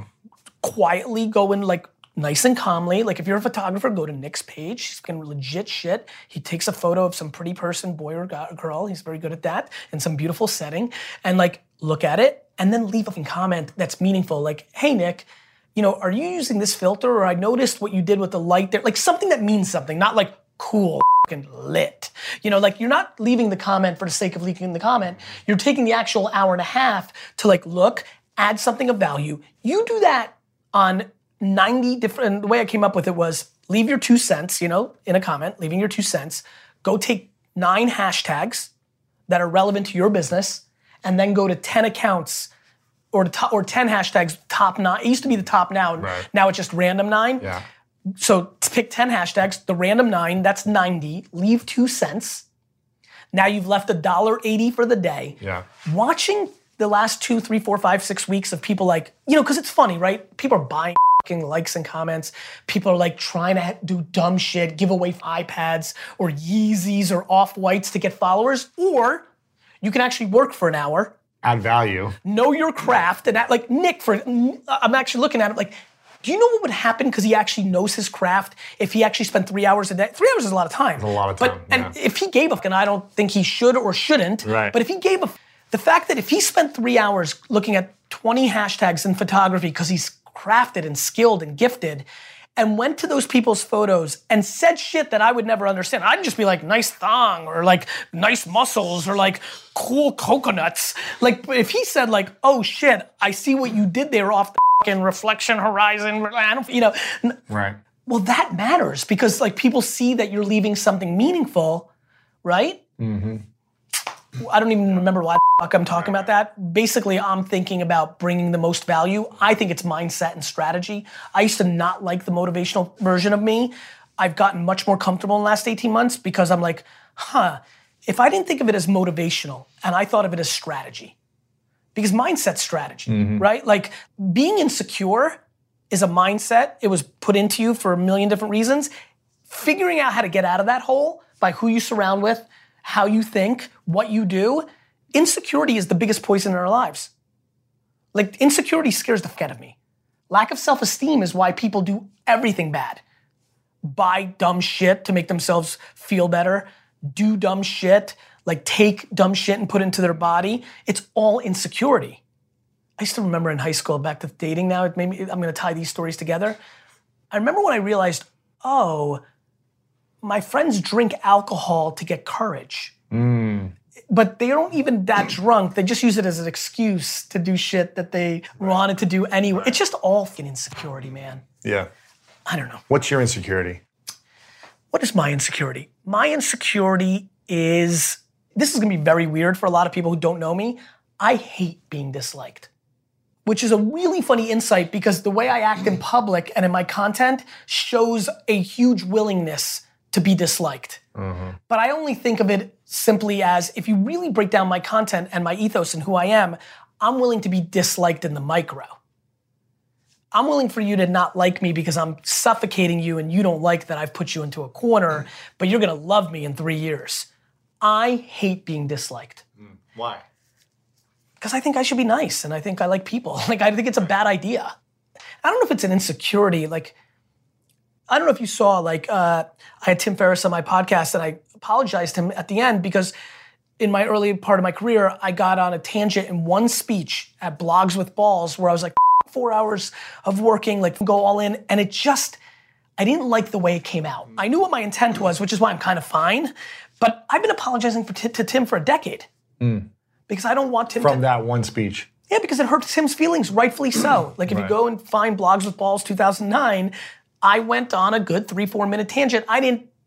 Quietly go in like nice and calmly. Like if you're a photographer, go to Nick's page. He's fucking legit shit. He takes a photo of some pretty person, boy or girl. He's very good at that in some beautiful setting. And like, look at it. And then leave a comment that's meaningful, like, hey, Nick, you know, are you using this filter? Or I noticed what you did with the light there. Like something that means something, not like cool, fucking lit. You know, like you're not leaving the comment for the sake of leaving the comment. You're taking the actual hour and a half to like, look, add something of value. You do that on 90 different, the way I came up with it was leave your 2 cents, you know, in a comment, leaving your 2 cents. Go take 9 hashtags that are relevant to your business, and then go to 10 accounts or 10 hashtags, top 9. It used to be the top now. Right. Now it's just random 9. Yeah. So pick 10 hashtags, the random 9, that's 90. Leave 2 cents. Now you've left $1.80 for the day. Yeah. Watching the last 2, 3, 4, 5, 6 weeks of people like, you know, because it's funny, right? People are buying likes and comments. People are like trying to do dumb shit, give away iPads or Yeezys or Off-Whites to get followers, or you can actually work for an hour. Add value. Know your craft. And like Nick, I'm actually looking at it like, do you know what would happen because he actually knows his craft if he actually spent 3 hours a day? 3 hours is a lot of time. It's a lot of time, And if he gave a, and I don't think he should or shouldn't, but if he gave a, the fact that if he spent 3 hours looking at 20 hashtags in photography because he's crafted and skilled and gifted, and went to those people's photos and said shit that I would never understand. I'd just be like, nice thong, or like, nice muscles, or like, cool coconuts. Like, if he said like, oh shit, I see what you did there off the fucking reflection horizon, I don't, you know. Right. Well, that matters because like people see that you're leaving something meaningful, right? Mm-hmm. I don't even remember why the fuck I'm talking about that. Basically, I'm thinking about bringing the most value. I think it's mindset and strategy. I used to not like the motivational version of me. I've gotten much more comfortable in the last 18 months because I'm like, if I didn't think of it as motivational and I thought of it as strategy, because mindset's strategy, right? Like being insecure is a mindset. It was put into you for a million different reasons. Figuring out how to get out of that hole by who you surround with, how you think, what you do. Insecurity is the biggest poison in our lives. Like insecurity scares the fuck out of me. Lack of self-esteem is why people do everything bad. Buy dumb shit to make themselves feel better. Do dumb shit, like take dumb shit and put it into their body. It's all insecurity. I used to remember in high school, back to dating now, it made me, I'm gonna tie these stories together. I remember when I realized, oh, my friends drink alcohol to get courage. But they don't even that drunk. They just use it as an excuse to do shit that they wanted to do anyway. It's just all fucking insecurity, man. Yeah. I don't know. What's your insecurity? What is my insecurity? My insecurity is, this is gonna be very weird for a lot of people who don't know me. I hate being disliked. Which is a really funny insight because the way I act in public and in my content shows a huge willingness to be disliked. But I only think of it simply as, if you really break down my content and my ethos and who I am, I'm willing to be disliked in the micro. I'm willing for you to not like me because I'm suffocating you and you don't like that I've put you into a corner, but you're gonna love me in 3 years. I hate being disliked. Why? Because I think I should be nice and I think I like people. Like, I think it's a bad idea. I don't know if it's an insecurity. Like, I don't know if you saw, like, I had Tim Ferriss on my podcast and I apologized to him at the end because in my early part of my career, I got on a tangent in one speech at Blogs with Balls where I was like, 4 hours of working, like go all in. And it just, I didn't like the way it came out. I knew what my intent was, which is why I'm kind of fine. But I've been apologizing to Tim for a decade. Because I don't want Tim From that one speech. Yeah, because it hurts Tim's feelings, rightfully so. Like if you go and find Blogs with Balls 2009, I went on a good 3-4 minute tangent. I've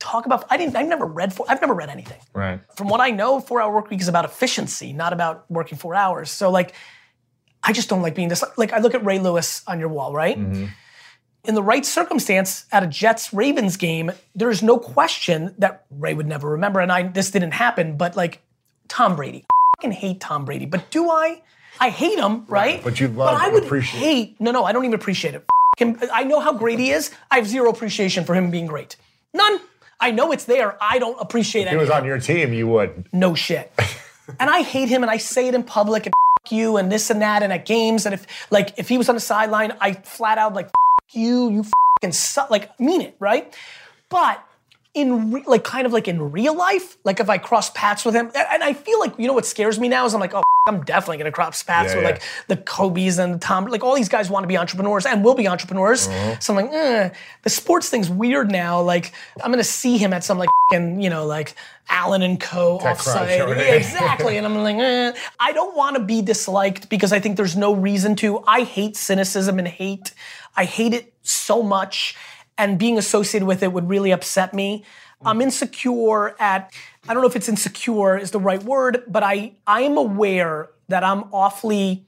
never read anything. Right. From what I know, 4 Hour Work Week is about efficiency, not about working 4 hours. So like, I just don't like being this, like I look at Ray Lewis on your wall, right? In the right circumstance at a Jets-Ravens game, there's no question that Ray would never remember, and this didn't happen, but like Tom Brady. I fucking hate Tom Brady, but do I? I hate him, right? But you love and appreciate it. No, I don't even appreciate it. I know how great he is. I have zero appreciation for him being great. None. I know it's there. I don't appreciate it. If he was on your team, you would. No shit. And I hate him, and I say it in public, and you, and this and that, and at games, and if he was on the sideline, I flat out like, you fucking suck, like mean it, right? But in real life, like if I cross paths with him, and I feel like, you know what scares me now is I'm like, oh, I'm definitely gonna cross paths with like the Kobe's and the Tom, like all these guys want to be entrepreneurs and will be entrepreneurs. So I'm like, the sports thing's weird now. Like I'm gonna see him at some like like Allen and Co. offsite. Yeah, exactly. And I'm like, I don't want to be disliked because I think there's no reason to. I hate cynicism and hate. I hate it so much. And being associated with it would really upset me. I'm insecure at, I don't know if it's insecure is the right word, but I am aware that I'm awfully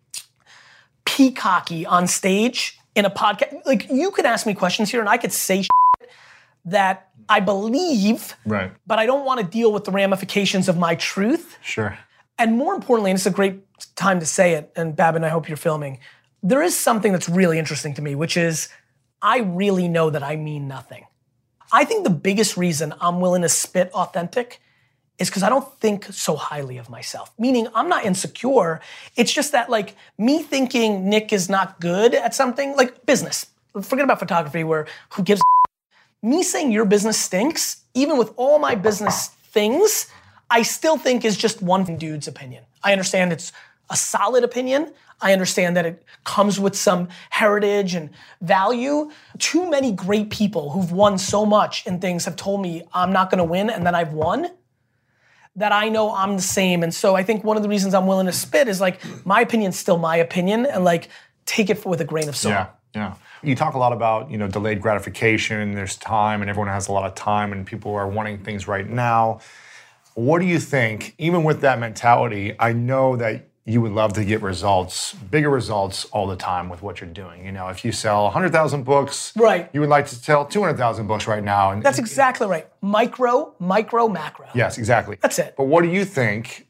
peacocky on stage in a podcast. Like you could ask me questions here and I could say shit that I believe, right? But I don't want to deal with the ramifications of my truth. Sure. And more importantly, and it's a great time to say it, and Babin, I hope you're filming, there is something that's really interesting to me, which is I really know that I mean nothing. I think the biggest reason I'm willing to spit authentic is because I don't think so highly of myself. Meaning I'm not insecure. It's just that like me thinking Nick is not good at something, like business. Forget about photography where who gives a me saying your business stinks, even with all my business things, I still think is just one dude's opinion. I understand it's a solid opinion. I understand that it comes with some heritage and value. Too many great people who've won so much in things have told me I'm not gonna win and then I've won, that I know I'm the same. And so I think one of the reasons I'm willing to spit is like, my opinion's still my opinion and like, take it with a grain of salt. Yeah. You talk a lot about, delayed gratification, there's time and everyone has a lot of time and people are wanting things right now. What do you think, even with that mentality, I know that you would love to get results, bigger results all the time with what you're doing. If you sell 100,000 books, right, you would like to sell 200,000 books right now. And that's exactly right. Micro, macro. Yes, exactly. That's it. But what do you think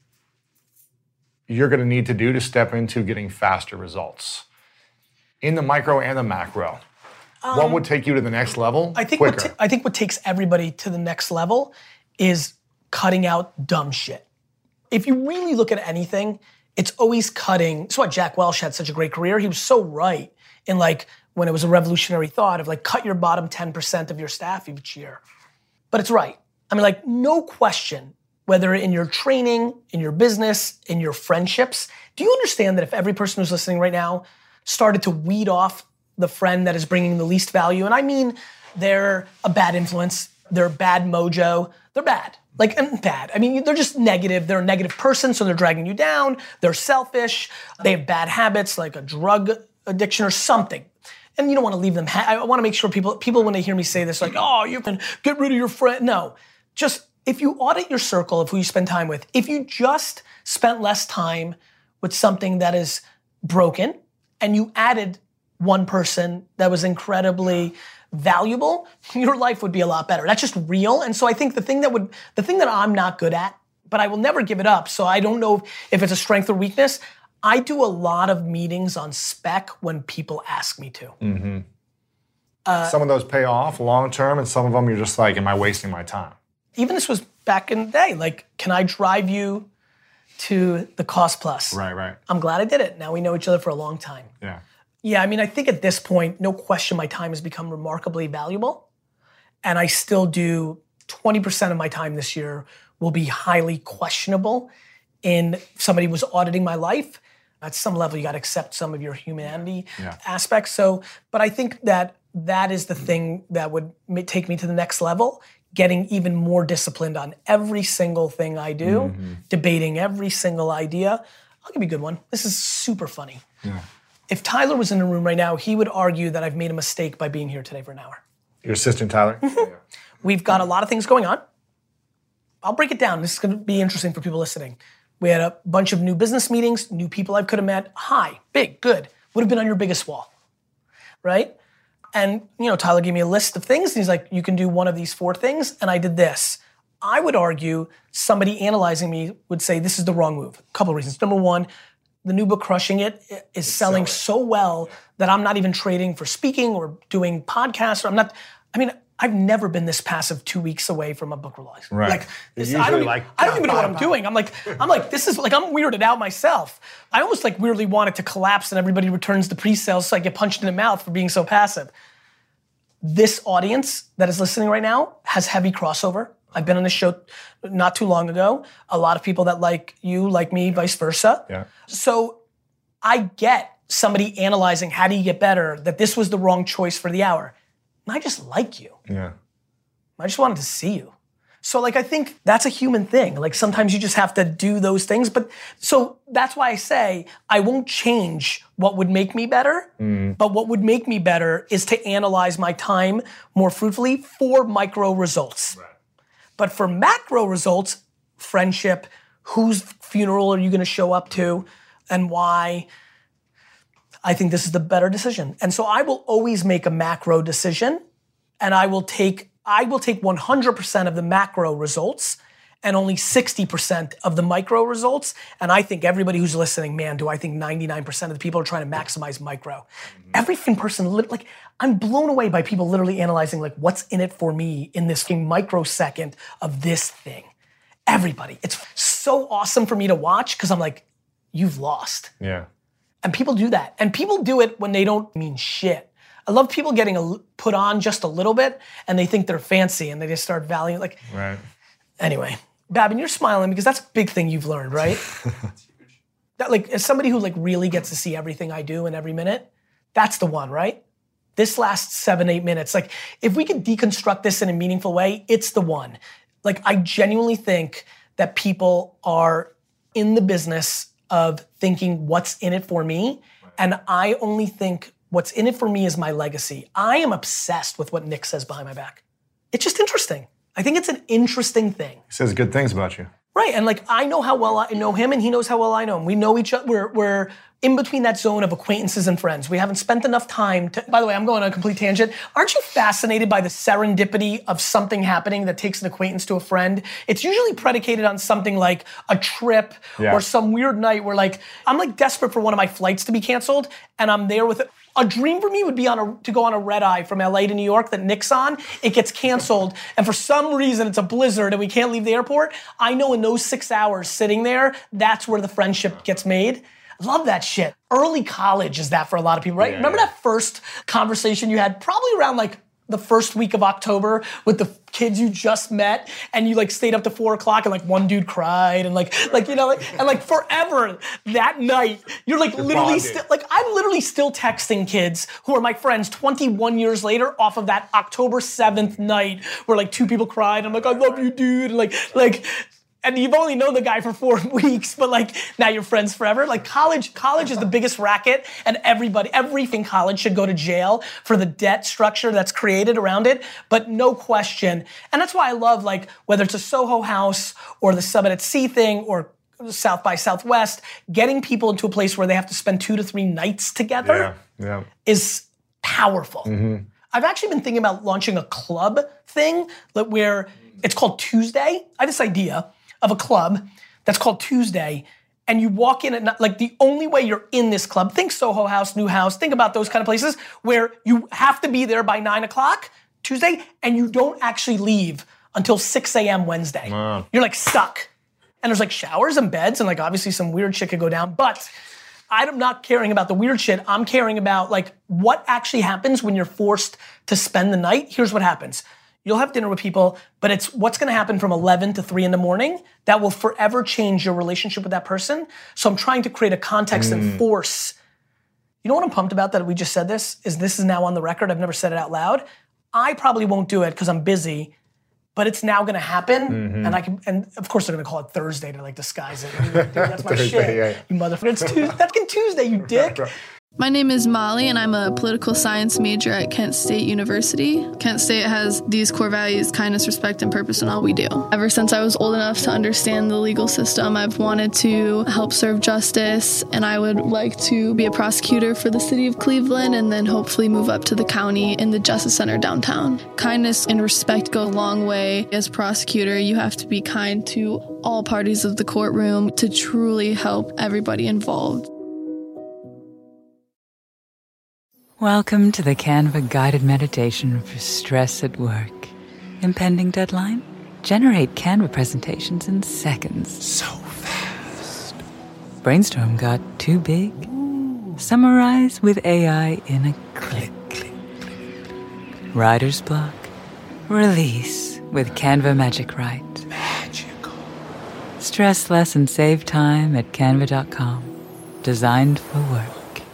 you're going to need to do to step into getting faster results in the micro and the macro? What would take you to the next level quicker? I think what takes everybody to the next level is cutting out dumb shit. If you really look at anything, it's always cutting. That's why Jack Welch had such a great career. He was so right in like when it was a revolutionary thought of like cut your bottom 10% of your staff each year. But it's right. I mean, like no question, whether in your training, in your business, in your friendships, do you understand that if every person who's listening right now started to weed off the friend that is bringing the least value, and I mean they're a bad influence, they're bad mojo, they're bad. Bad. I mean, they're just negative. They're a negative person, so they're dragging you down. They're selfish. They have bad habits, like a drug addiction or something. And you don't want to leave them. I want to make sure people, when they hear me say this, like, oh, you can get rid of your friend. No. Just, if you audit your circle of who you spend time with, if you just spent less time with something that is broken, and you added one person that was incredibly valuable, your life would be a lot better. That's just real. And so I think the thing that I'm not good at, but I will never give it up, so I don't know if it's a strength or weakness, I do a lot of meetings on spec when people ask me to. Mm-hmm. Some of those pay off long term, and some of them you're just like, am I wasting my time? Even this was back in the day, like, can I drive you to the cost plus. Right. I'm glad I did it. Now we know each other for a long time. Yeah. Yeah, I mean, I think at this point, no question my time has become remarkably valuable. And I still do 20% of my time this year will be highly questionable in somebody was auditing my life. At some level, you got to accept some of your humanity aspects. So, but I think that is the thing that would take me to the next level, getting even more disciplined on every single thing I do, debating every single idea. I'll give you a good one. This is super funny. Yeah. If Tyler was in the room right now, he would argue that I've made a mistake by being here today for an hour. Your assistant, Tyler? We've got a lot of things going on. I'll break it down. This is going to be interesting for people listening. We had a bunch of new business meetings, new people I could have met. Hi, big, good. Would have been on your biggest wall, right? And, Tyler gave me a list of things. And he's like, you can do one of these 4 things. And I did this. I would argue somebody analyzing me would say this is the wrong move. A couple of reasons. Number one, the new book, Crushing It, is selling so well that I'm not even trading for speaking or doing podcasts. I've never been this passive 2 weeks away from a book release. Right. I don't even know what I'm doing. I'm like, this is like, I'm weirded out myself. I almost like weirdly want it to collapse and everybody returns the pre-sales so I get punched in the mouth for being so passive. This audience that is listening right now has heavy crossover. I've been on this show not too long ago. A lot of people that like you, like me, vice versa. Yeah. So I get somebody analyzing how do you get better, that this was the wrong choice for the hour. I just like you. Yeah. I just wanted to see you. So I think that's a human thing. Sometimes you just have to do those things. But so that's why I say I won't change what would make me better. But what would make me better is to analyze my time more fruitfully for micro results. Right. But for macro results, friendship, whose funeral are you going to show up to and why? I think this is the better decision. And so I will always make a macro decision and I will take 100% of the macro results and only 60% of the micro results. And I think everybody who's listening, man, do I think 99% of the people are trying to maximize micro. Every person, I'm blown away by people literally analyzing what's in it for me in this microsecond of this thing. Everybody. It's so awesome for me to watch because I'm like, you've lost. Yeah. And people do that. And people do it when they don't mean shit. I love people getting put on just a little bit and they think they're fancy and they just start valuing Right. Anyway, Babin, you're smiling because that's a big thing you've learned, right? That's huge. That as somebody who really gets to see everything I do in every minute, that's the one, right? This last 7-8 minutes, if we could deconstruct this in a meaningful way, it's the one. I genuinely think that people are in the business of thinking what's in it for me. And I only think what's in it for me is my legacy. I am obsessed with what Nick says behind my back. It's just interesting. I think it's an interesting thing. He says good things about you. Right, and I know how well I know him and he knows how well I know him. We know each other, we're in between that zone of acquaintances and friends. We haven't spent enough time to, by the way, I'm going on a complete tangent. Aren't you fascinated by the serendipity of something happening that takes an acquaintance to a friend? It's usually predicated on something like a trip or some weird night where I'm desperate for one of my flights to be canceled and I'm there with it. A dream for me would be to go on a red eye from LA to New York that Nick's on. It gets canceled, and for some reason it's a blizzard and we can't leave the airport. I know in those 6 hours sitting there, that's where the friendship gets made. Love that shit. Early college is that for a lot of people, right? Remember that first conversation you had probably around the first week of October with the kids you just met and you stayed up to 4 o'clock and one dude cried and forever that night you're literally still I'm literally still texting kids who are my friends 21 years later off of that October 7th night where 2 people cried. I'm I love you, dude. And you've only known the guy for 4 weeks, but now you're friends forever. College is the biggest racket, and everything college should go to jail for the debt structure that's created around it. But no question, and that's why I love whether it's a Soho House or the Summit at Sea thing or South by Southwest, getting people into a place where they have to spend 2 to 3 nights together is powerful. I've actually been thinking about launching a club thing where it's called Tuesday. I had this idea of a club that's called Tuesday, and you walk in at the only way you're in this club, think Soho House, New House, think about those kind of places where you have to be there by 9 o'clock Tuesday, and you don't actually leave until 6 a.m. Wednesday. Wow. You're stuck. And there's like showers and beds and like obviously some weird shit could go down, but I'm not caring about the weird shit. I'm caring about like what actually happens when you're forced to spend the night. Here's what happens. You'll have dinner with people, but it's what's gonna happen from 11 to 3 in the morning that will forever change your relationship with that person. So I'm trying to create a context and force. You know what I'm pumped about that we just said this is now on the record. I've never said it out loud. I probably won't do it because I'm busy, but it's now gonna happen, and of course they're gonna call it Thursday to like disguise it. Dude, that's my shit. You motherfucker. It's Tuesday. That's fucking Tuesday, you dick. My name is Molly, and I'm a political science major at Kent State University. Kent State has these core values: kindness, respect, and purpose in all we do. Ever since I was old enough to understand the legal system, I've wanted to help serve justice, and I would like to be a prosecutor for the city of Cleveland and then hopefully move up to the county in the Justice Center downtown. Kindness and respect go a long way. As a prosecutor, you have to be kind to all parties of the courtroom to truly help everybody involved. Welcome to the Canva guided meditation for stress at work. Impending deadline? Generate Canva presentations in seconds. So fast. Brainstorm got too big? Summarize with AI in a click. Writer's block? Release with Canva Magic Write. Magical. Stress less and save time at canva.com. Designed for work.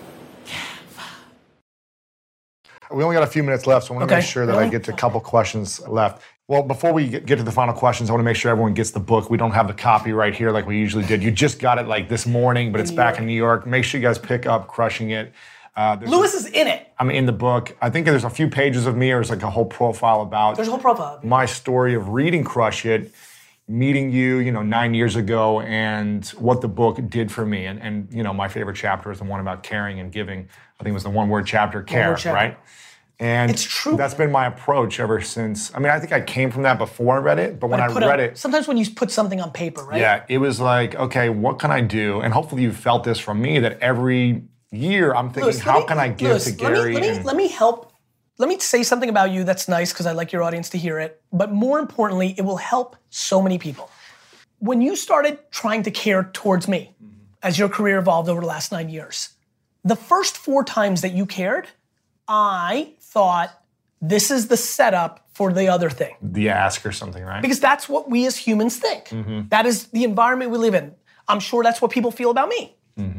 We only got a few minutes left, so I want to make sure that I get to a couple questions left. Well, before we get to the final questions, I want to make sure everyone gets the book. We don't have the copy right here like we usually did. You just got it like this morning, but it's back in New York. Make sure you guys pick up Crushing It. Lewis is in it. I'm in the book. I think there's a few pages of me, or there's like a whole profile about There's a whole profile. my story of reading Crush It, meeting you, 9 years ago, and what the book did for me. And my favorite chapter is the one about caring and giving. I think it was the one-word chapter, care, right? And it's true. That's been my approach ever since. I mean, I think I came from that before I read it, but when I read it... Sometimes when you put something on paper, right? Yeah, it was like, okay, what can I do? And hopefully you felt this from me, that every year I'm thinking, how can I give to Gary? Let me help. Let me say something about you that's nice because I like your audience to hear it. But more importantly, it will help so many people. When you started trying to care towards me, as your career evolved over the last 9 years, the first 4 times that you cared, I thought this is the setup for the other thing. The ask or something, right? Because that's what we as humans think. That is the environment we live in. I'm sure that's what people feel about me.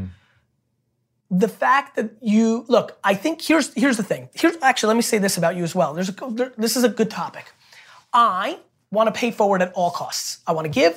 The fact that you, look, I think here's the thing. Actually, let me say this about you as well. This is a good topic. I want to pay forward at all costs. I want to give,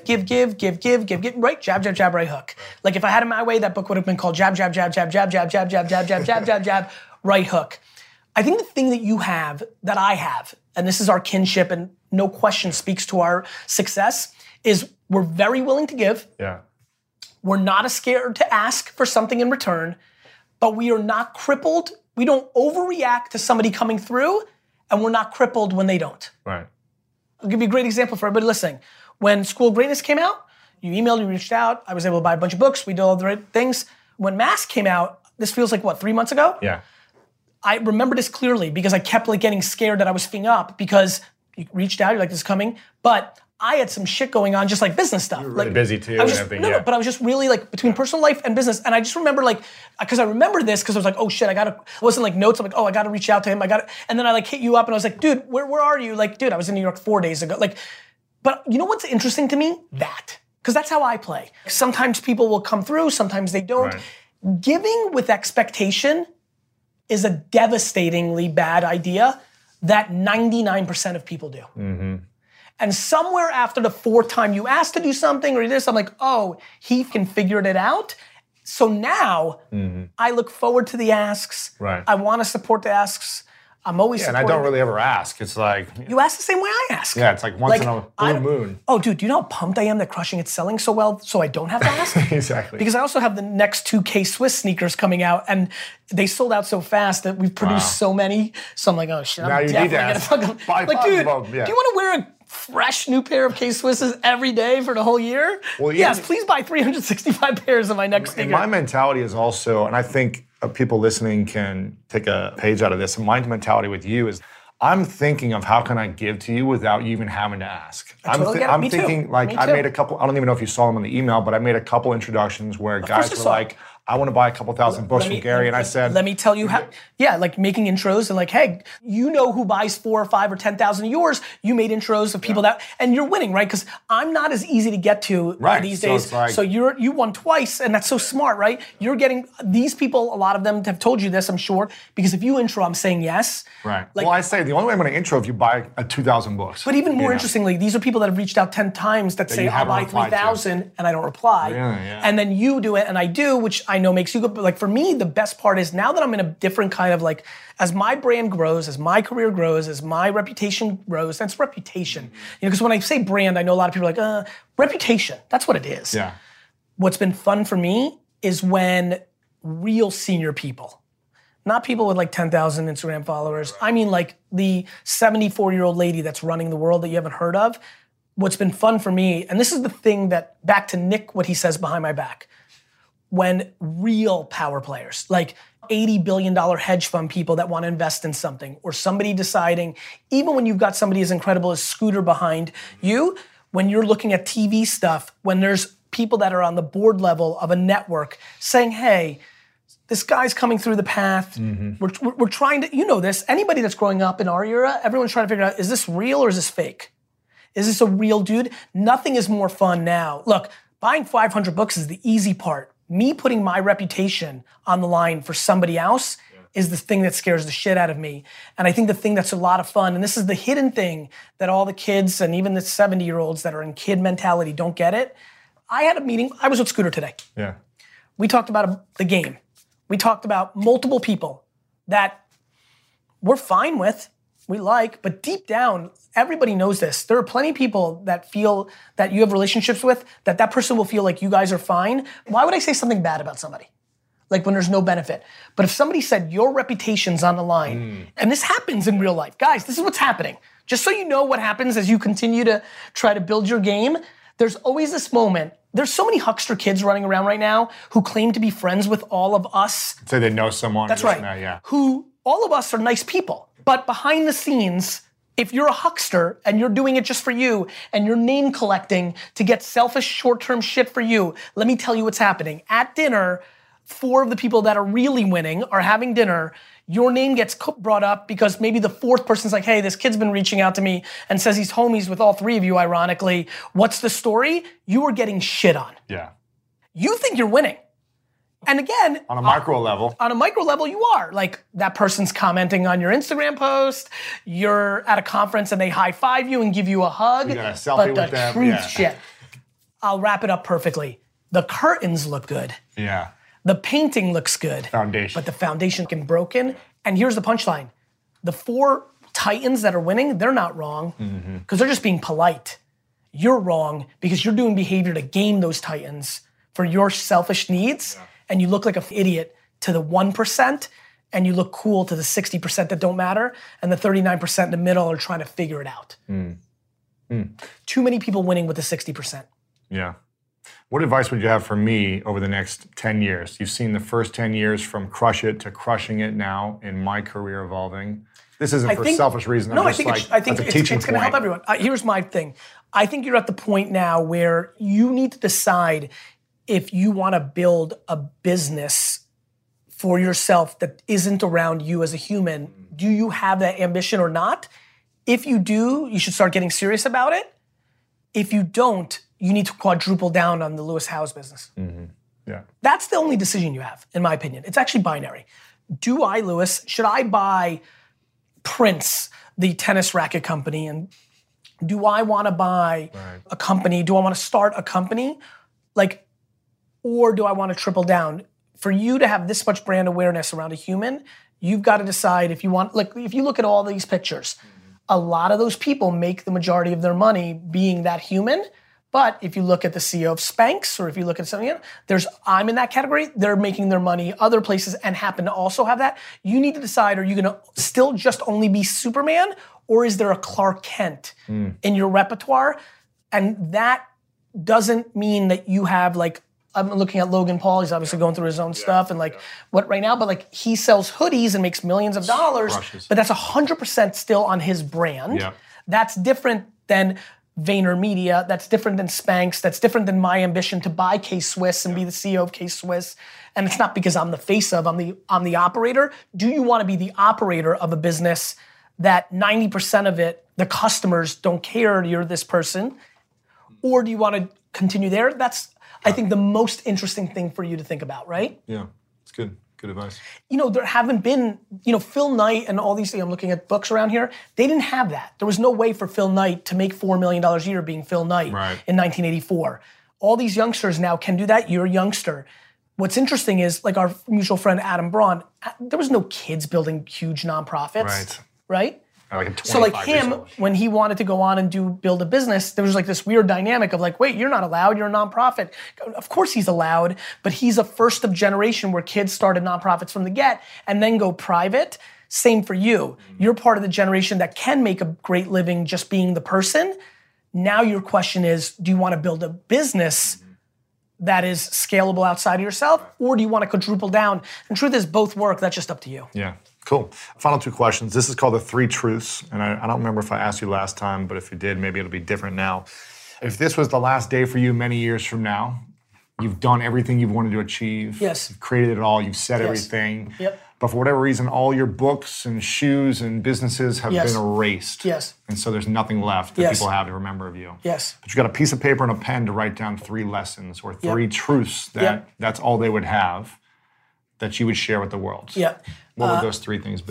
right? Jab, jab, jab, right hook. Like if I had it my way, that book would have been called jab, jab, jab, jab, jab, jab, jab, jab, jab, jab, jab, jab, jab, right hook. I think the thing that you have, that I have, and this is our kinship and no question speaks to our success, is we're very willing to give. Yeah. We're not scared to ask for something in return, but we are not crippled. We don't overreact to somebody coming through, and we're not crippled when they don't. Right. I'll give you a great example for everybody listening. When School of Greatness came out, you emailed, you reached out, I was able to buy a bunch of books, we did all the right things. When Mask came out, this feels like 3 months ago? Yeah. I remember this clearly because I kept getting scared that I was fing up because you reached out, you're like, this is coming. But I had some shit going on, just like business stuff. You were really busy too. But I was just really between personal life and business. And I just remember because I remember this because I was like, oh shit, it wasn't notes. I'm like, oh, I got to reach out to him. And then I hit you up and I was like, dude, where are you? Dude, I was in New York 4 days ago. But you know what's interesting to me? That. Because that's how I play. Sometimes people will come through, sometimes they don't. Right. Giving with expectation is a devastatingly bad idea that 99% of people do. And somewhere after the 4th time you asked to do something or this, I'm like, oh, he can figure it out. So now I look forward to the asks. Right. I want to support the asks. I'm always and I don't really ever ask. It's like... You ask the same way I ask. Yeah, it's like once in a blue moon. Oh, dude, do you know how pumped I am that Crushing It's selling so well so I don't have to ask? Exactly. Because I also have the next 2 K-Swiss sneakers coming out and they sold out so fast that we've produced so many. So I'm like, oh shit, now I'm definitely going to fucking... dude, do you want to wear a fresh new pair of K-Swisses every day for the whole year? Well, yes, please buy 365 pairs of my next sneaker. And my mentality is also, and I think people listening can take a page out of this, and my mentality with you is, I'm thinking of how can I give to you without you even having to ask. I totally get it. Me thinking too. like Me I too. made a couple. I don't even know if you saw them on the email, but I made a couple introductions where guys were like, I want to buy a couple thousand books from Gary, and I said, let me tell you how. Yeah, like making intros and like, hey, you know who buys 4 or 5 or 10,000 of yours. You made intros of people that, and you're winning, right? Because I'm not as easy to get to these days. it's like- So you won twice, and that's so smart, right? You're getting these people. A lot of them have told you this, I'm sure, because if you intro, I'm saying yes. Right. Like- well, I say the only way I'm going to intro if you buy 2,000 books. But even more You know? interestingly, these are people that have reached out 10 times that say, you I'll haven't buy replied to. 3,000, and I don't reply. Really? Yeah. And then you do it, and I do, which I know makes you good. But like for me, the best part is now that I'm in a different kind of like, as my brand grows, as my career grows, as my reputation grows, that's reputation. You know, because when I say brand, I know a lot of people are like, reputation, that's what it is. Yeah. What's been fun for me is when real senior people, not people with like 10,000 Instagram followers, I mean like the 74-year-old lady that's running the world that you haven't heard of. What's been fun for me, and this is the thing that, back to Nick, what he says behind my back, when real power players, like $80 billion hedge fund people that want to invest in something, or somebody deciding, even when you've got somebody as incredible as Scooter behind you, when you're looking at TV stuff, when there's people that are on the board level of a network saying, hey, this guy's coming through the path. We're trying to, you know this, anybody that's growing up in our era, everyone's trying to figure out, is this real or is this fake? Is this a real dude? Nothing is more fun now. Look, buying 500 books is the easy part. Me putting my reputation on the line for somebody else is the thing that scares the shit out of me. And I think the thing that's a lot of fun, and this is the hidden thing that all the kids and even the 70-year-olds that are in kid mentality don't get it. I had a meeting, I was with Scooter today. Yeah. We talked about the game. We talked about multiple people that we're fine with, we like, but deep down, everybody knows this. There are plenty of people that feel that you have relationships with, that person will feel like you guys are fine. Why would I say something bad about somebody? Like when there's no benefit. But if somebody said your reputation's on the line, and this happens in real life, guys, this is what's happening. Just so you know what happens as you continue to try to build your game, there's always this moment. There's so many huckster kids running around right now who claim to be friends with all of us. Say they know someone. That's right. Yeah. Who, all of us are nice people. But behind the scenes, if you're a huckster and you're doing it just for you and you're name collecting to get selfish short-term shit for you, let me tell you what's happening. At dinner, 4 of the people that are really winning are having dinner. Your name gets brought up because maybe the 4th person's like, hey, this kid's been reaching out to me and says he's homies with all 3 of you, ironically. What's the story? You are getting shit on. Yeah. You think you're winning. And again, on a micro level. On a micro level, you are. Like, that person's commenting on your Instagram post, you're at a conference and they high-five you and give you a hug. You got a selfie but with them. the truth, Yeah. shit. I'll wrap it up perfectly. The curtains look good. Yeah. The painting looks good. Foundation. But the foundation can broken. And here's the punchline. The 4 titans that are winning, they're not wrong because they're just being polite. You're wrong because you're doing behavior to game those titans for your selfish needs. And you look like an idiot to the 1%, and you look cool to the 60% that don't matter, and the 39% in the middle are trying to figure it out. Too many people winning with the 60%. Yeah. What advice would you have for me over the next 10 years? You've seen the first 10 years from crush it to crushing it now in my career evolving. This isn't for selfish reasons. No, I'm I just think that's a teaching it's going to help point. everyone. Here's my thing. I think you're at the point now where you need to decide if you want to build a business for yourself that isn't around you as a human. Do you have that ambition or not? If you do, you should start getting serious about it. If you don't, you need to quadruple down on the Lewis Howes business. Yeah. That's the only decision you have, in my opinion. It's actually binary. Do I, Lewis, should I buy Prince, the tennis racket company, and do I want to buy a company? Do I want to start a company? Or do I want to triple down? For you to have this much brand awareness around a human, you've got to decide if you want, if you look at all these pictures, a lot of those people make the majority of their money being that human. But if you look at the CEO of Spanx, or if you look at something else, I'm in that category, they're making their money other places and happen to also have that. You need to decide, are you going to still just only be Superman, or is there a Clark Kent in your repertoire? And that doesn't mean that you have I'm looking at Logan Paul. He's obviously going through his own stuff and like what right now, but like he sells hoodies and makes millions of dollars, but that's 100% still on his brand. Yeah. That's different than VaynerMedia. That's different than Spanx. That's different than my ambition to buy K-Swiss and be the CEO of K-Swiss. And it's not because I'm the face of, I'm the operator. Do you want to be the operator of a business that 90% of it, the customers don't care you're this person? Or do you want to continue there? That's, I think, the most interesting thing for you to think about, right? Yeah, it's good. Good advice. You know, there haven't been, you know, Phil Knight and all these things, I'm looking at books around here, they didn't have that. There was no way for Phil Knight to make $4 million a year being Phil Knight in 1984. All these youngsters now can do that. You're a youngster. What's interesting is, like our mutual friend Adam Braun, there was no kids building huge nonprofits, right? So like him, when he wanted to go on and build a business, there was like this weird dynamic of like, wait, you're not allowed, you're a nonprofit. Of course he's allowed, but he's a first of generation where kids started nonprofits from the get and then go private. Same for you. You're part of the generation that can make a great living just being the person. Now your question is, do you want to build a business that is scalable outside of yourself, or do you want to quadruple down? And truth is, both work. That's just up to you. Yeah, cool. Final two questions. This is called the 3 truths, and I don't remember if I asked you last time, but if you did, maybe it'll be different now. If this was the last day for you many years from now, you've done everything you've wanted to achieve. Yes. You've created it all. You've said everything. Yep. But for whatever reason, all your books and shoes and businesses have been erased. Yes. And so there's nothing left that people have to remember of you. Yes. But you got a piece of paper and a pen to write down 3 lessons or 3 truths that that's all they would have that you would share with the world. Yeah. What would those 3 things be?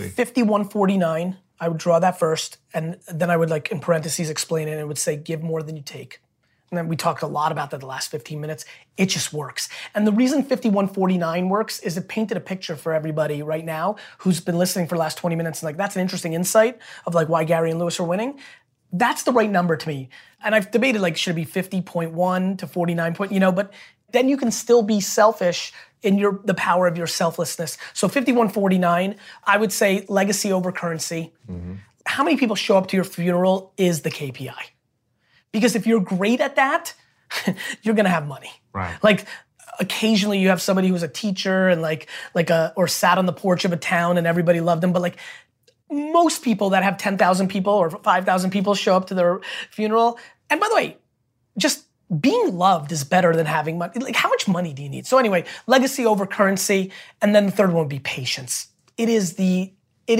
5149, I would draw that first, and then I would, like, in parentheses, explain it, and it would say, give more than you take. And then we talked a lot about that the last 15 minutes. It just works. And the reason 5149 works is it painted a picture for everybody right now who's been listening for the last 20 minutes and like, that's an interesting insight of like why Gary and Lewis are winning. That's the right number to me. And I've debated like, should it be 50.1 to 49 point, you know, but then you can still be selfish in the power of your selflessness. So 5149, I would say legacy over currency. Mm-hmm. How many people show up to your funeral is the KPI. Because if you're great at that, you're gonna have money. Right. Like occasionally you have somebody who's a teacher and or sat on the porch of a town and everybody loved them, but like most people that have 10,000 people or 5,000 people show up to their funeral. And by the way, just being loved is better than having money. Like how much money do you need? So anyway, legacy over currency, and then the third one would be patience. It is the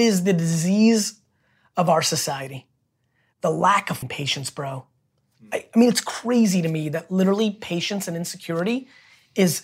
disease of our society. The lack of patience, bro. I mean, it's crazy to me that literally patience and insecurity is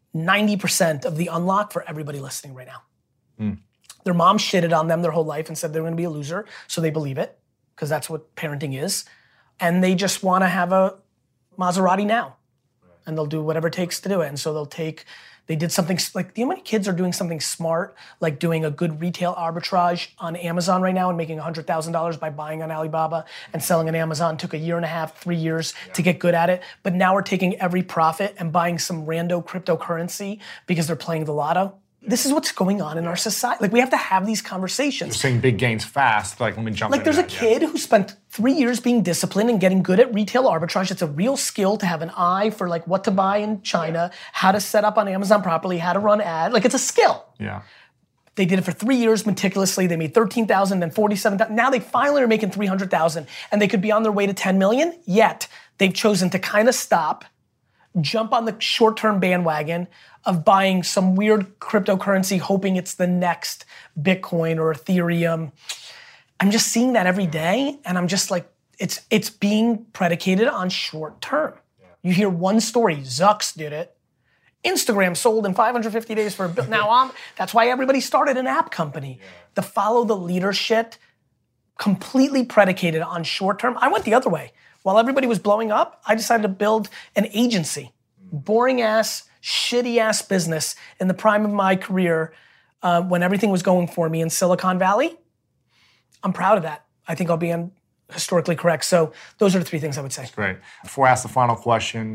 90% of the unlock for everybody listening right now. Mm. Their mom shitted on them their whole life and said they're gonna be a loser, so they believe it, because that's what parenting is. And they just wanna have a Maserati now. And they'll do whatever it takes to do it. And so they did something, like, do you know how many kids are doing something smart, like doing a good retail arbitrage on Amazon right now and making $100,000 by buying on Alibaba and selling on Amazon? Took 1.5 years, 3 years to get good at it. But now we're taking every profit and buying some rando cryptocurrency because they're playing the lotto. This is what's going on in our society. Like, we have to have these conversations. You're saying big gains fast. Like, let me jump in. Like, there's a kid who spent 3 years being disciplined and getting good at retail arbitrage. It's a real skill to have an eye for, like, what to buy in China, how to set up on Amazon properly, how to run ad. Like, it's a skill. Yeah. They did it for 3 years meticulously. They made 13,000, then 47,000. Now they finally are making 300,000, and they could be on their way to 10 million. Yet they've chosen to kind of stop, jump on the short-term bandwagon of buying some weird cryptocurrency, hoping it's the next Bitcoin or Ethereum. I'm just seeing that every day, and I'm just like, it's being predicated on short term. Yeah. You hear one story, Zucks did it. Instagram sold in 550 days for a bill. Now that's why everybody started an app company. Yeah. The follow the leader shit, completely predicated on short term. I went the other way. While everybody was blowing up, I decided to build an agency. Boring ass, shitty ass business in the prime of my career when everything was going for me in Silicon Valley. I'm proud of that. I think I'll be historically correct. So those are the 3 things I would say. That's great. Before I ask the final question,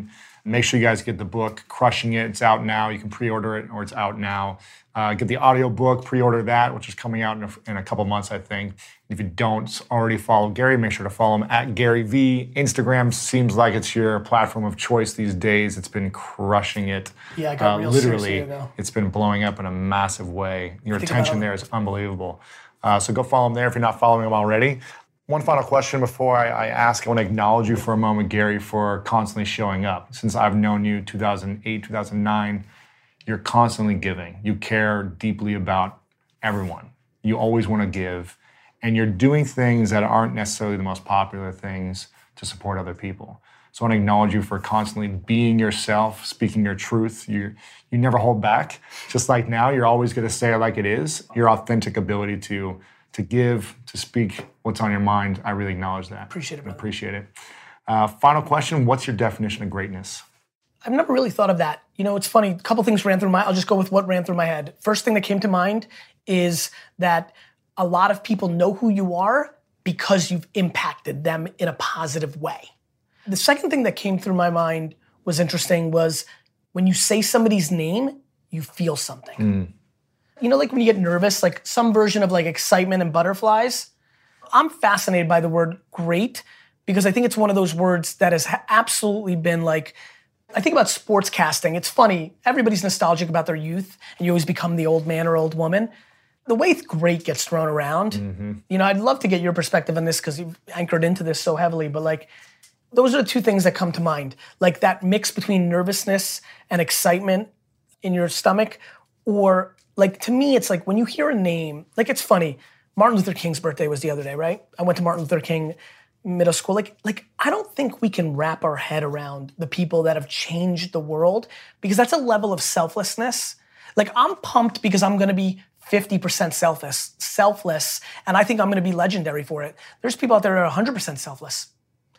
Make sure you guys get the book, Crushing It. It's out now. You can pre-order it, or it's out now. Get the audio book, pre-order that, which is coming out in a couple months, I think. If you don't already follow Gary, make sure to follow him at Gary V. Instagram seems like it's your platform of choice these days. It's been crushing it. Yeah, I got real literally, ago. it's been blowing up in a massive way. Your attention there is unbelievable. So go follow him there if you're not following him already. One final question before I ask. I want to acknowledge you for a moment, Gary, for constantly showing up. Since I've known you 2008, 2009, you're constantly giving. You care deeply about everyone. You always want to give. And you're doing things that aren't necessarily the most popular things to support other people. So I want to acknowledge you for constantly being yourself, speaking your truth. You never hold back. Just like now, you're always going to say it like it is. Your authentic ability to give, to speak what's on your mind, I really acknowledge that. Appreciate it, brother. Appreciate it. Final question, what's your definition of greatness? I've never really thought of that. You know, it's funny, a couple things ran through I'll just go with what ran through my head. First thing that came to mind is that a lot of people know who you are because you've impacted them in a positive way. The second thing that came through my mind was interesting was when you say somebody's name, you feel something. You know, like when you get nervous, like some version of like excitement and butterflies. I'm fascinated by the word great because I think it's one of those words that has absolutely been like, I think about sports casting. It's funny, everybody's nostalgic about their youth and you always become the old man or old woman. The way great gets thrown around, you know, I'd love to get your perspective on this because you've anchored into this so heavily, but like, those are the two things that come to mind. Like that mix between nervousness and excitement in your stomach, or like, to me, it's like when you hear a name, like it's funny, Martin Luther King's birthday was the other day, right? I went to Martin Luther King middle school. Like I don't think we can wrap our head around the people that have changed the world because that's a level of selflessness. Like I'm pumped because I'm gonna be 50% selfless, and I think I'm gonna be legendary for it. There's people out there that are 100% selfless.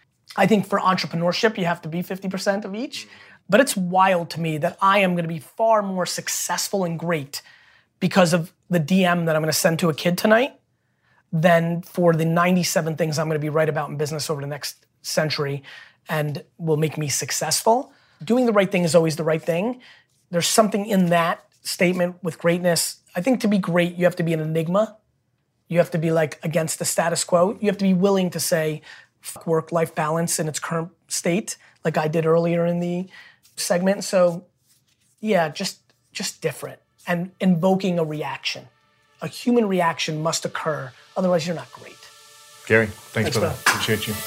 I think for entrepreneurship, you have to be 50% of each, but it's wild to me that I am gonna be far more successful and great because of the DM that I'm gonna send to a kid tonight than for the 97 things I'm gonna be right about in business over the next century and will make me successful. Doing the right thing is always the right thing. There's something in that statement with greatness. I think to be great, you have to be an enigma. You have to be like against the status quo. You have to be willing to say, fuck work-life balance in its current state, like I did earlier in the segment. So yeah, just different. And invoking a reaction. A human reaction must occur, otherwise you're not great. Gary, thanks for that. Appreciate you.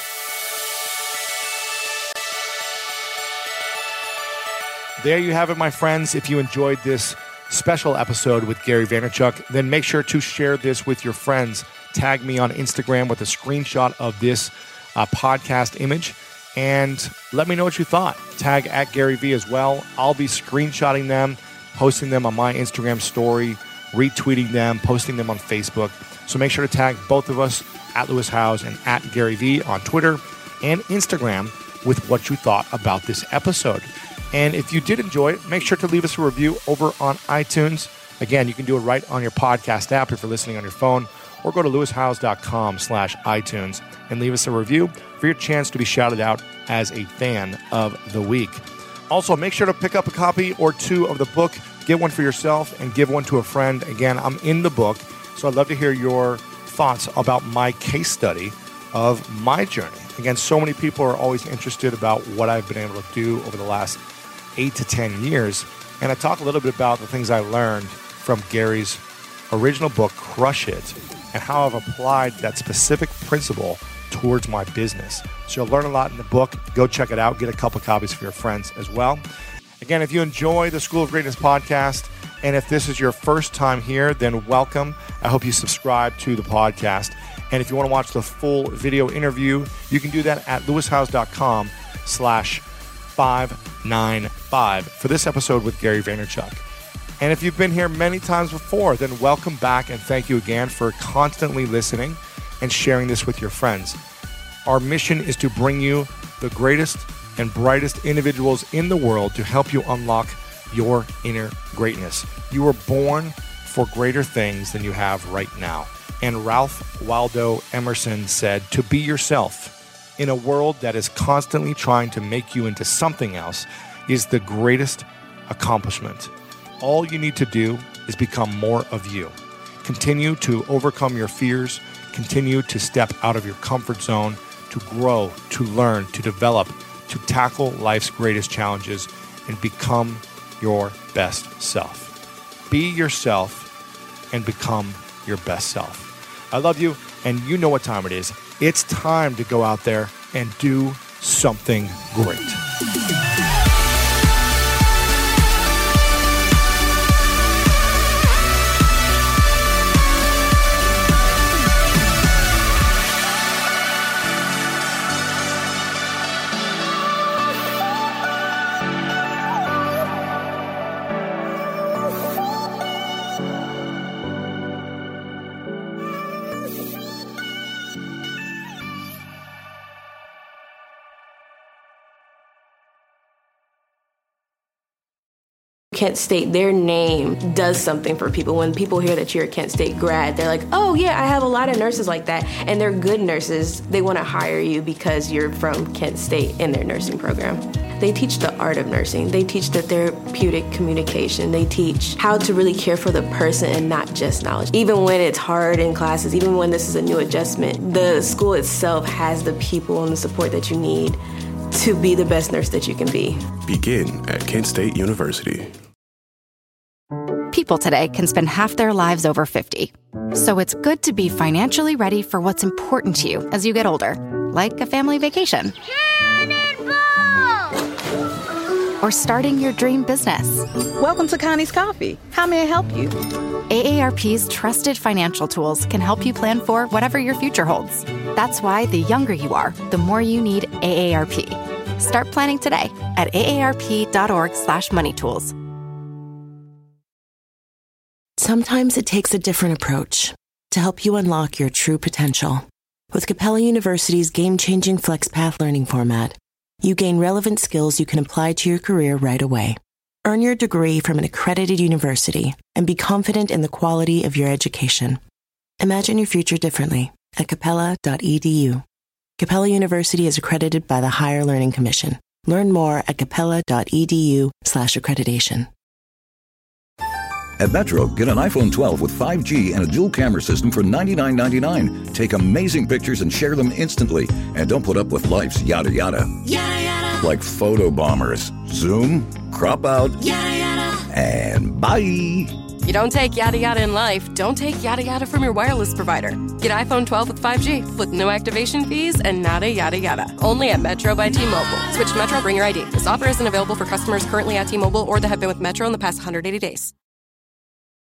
There you have it, my friends. If you enjoyed this special episode with Gary Vaynerchuk, then make sure to share this with your friends. Tag me on Instagram with a screenshot of this podcast image and let me know what you thought. Tag at Gary V as well. I'll be screenshotting them, posting them on my Instagram story, retweeting them, posting them on Facebook. So make sure to tag both of us at Lewis Howes and at Gary V on Twitter and Instagram with what you thought about this episode. And if you did enjoy it, make sure to leave us a review over on iTunes. Again, you can do it right on your podcast app if you're listening on your phone, or go to lewishowes.com/iTunes and leave us a review for your chance to be shouted out as a fan of the week. Also, make sure to pick up a copy or two of the book, get one for yourself, and give one to a friend. Again, I'm in the book, so I'd love to hear your thoughts about my case study of my journey. Again, so many people are always interested about what I've been able to do over the last 8 to 10 years. And I talk a little bit about the things I learned from Gary's original book, Crush It, and how I've applied that specific principle towards my business. So you'll learn a lot in the book. Go check it out. Get a couple copies for your friends as well. Again, if you enjoy the School of Greatness podcast, and if this is your first time here, then welcome. I hope you subscribe to the podcast. And if you want to watch the full video interview, you can do that at lewishowes.com/595 for this episode with Gary Vaynerchuk. And if you've been here many times before, then welcome back and thank you again for constantly listening and sharing this with your friends. Our mission is to bring you the greatest and brightest individuals in the world to help you unlock your inner greatness. You were born for greater things than you have right now. And Ralph Waldo Emerson said, to be yourself in a world that is constantly trying to make you into something else is the greatest accomplishment. All you need to do is become more of you. Continue to overcome your fears. Continue to step out of your comfort zone, to grow, to learn, to develop, to tackle life's greatest challenges, and become your best self. Be yourself and become your best self. I love you, and you know what time it is. It's time to go out there and do something great. Kent State, their name does something for people. When people hear that you're a Kent State grad, they're like, oh yeah, I have a lot of nurses like that. And they're good nurses. They want to hire you because you're from Kent State in their nursing program. They teach the art of nursing. They teach the therapeutic communication. They teach how to really care for the person and not just knowledge. Even when it's hard in classes, even when this is a new adjustment, the school itself has the people and the support that you need to be the best nurse that you can be. Begin at Kent State University. People today can spend half their lives over 50. So it's good to be financially ready for what's important to you as you get older, like a family vacation. Or starting your dream business. Welcome to Connie's Coffee. How may I help you? AARP's trusted financial tools can help you plan for whatever your future holds. That's why the younger you are, the more you need AARP. Start planning today at aarp.org/moneytools. Sometimes it takes a different approach to help you unlock your true potential. With Capella University's game-changing FlexPath learning format, you gain relevant skills you can apply to your career right away. Earn your degree from an accredited university and be confident in the quality of your education. Imagine your future differently at capella.edu. Capella University is accredited by the Higher Learning Commission. Learn more at capella.edu/accreditation. At Metro, get an iPhone 12 with 5G and a dual camera system for $99.99. Take amazing pictures and share them instantly. And don't put up with life's yada yada. Yada yada. Like photo bombers. Zoom, crop out, yada yada. And bye. You don't take yada yada in life, don't take yada yada from your wireless provider. Get iPhone 12 with 5G with no activation fees and nada yada yada. Only at Metro by T-Mobile. Switch to Metro, bring your ID. This offer isn't available for customers currently at T-Mobile or that have been with Metro in the past 180 days.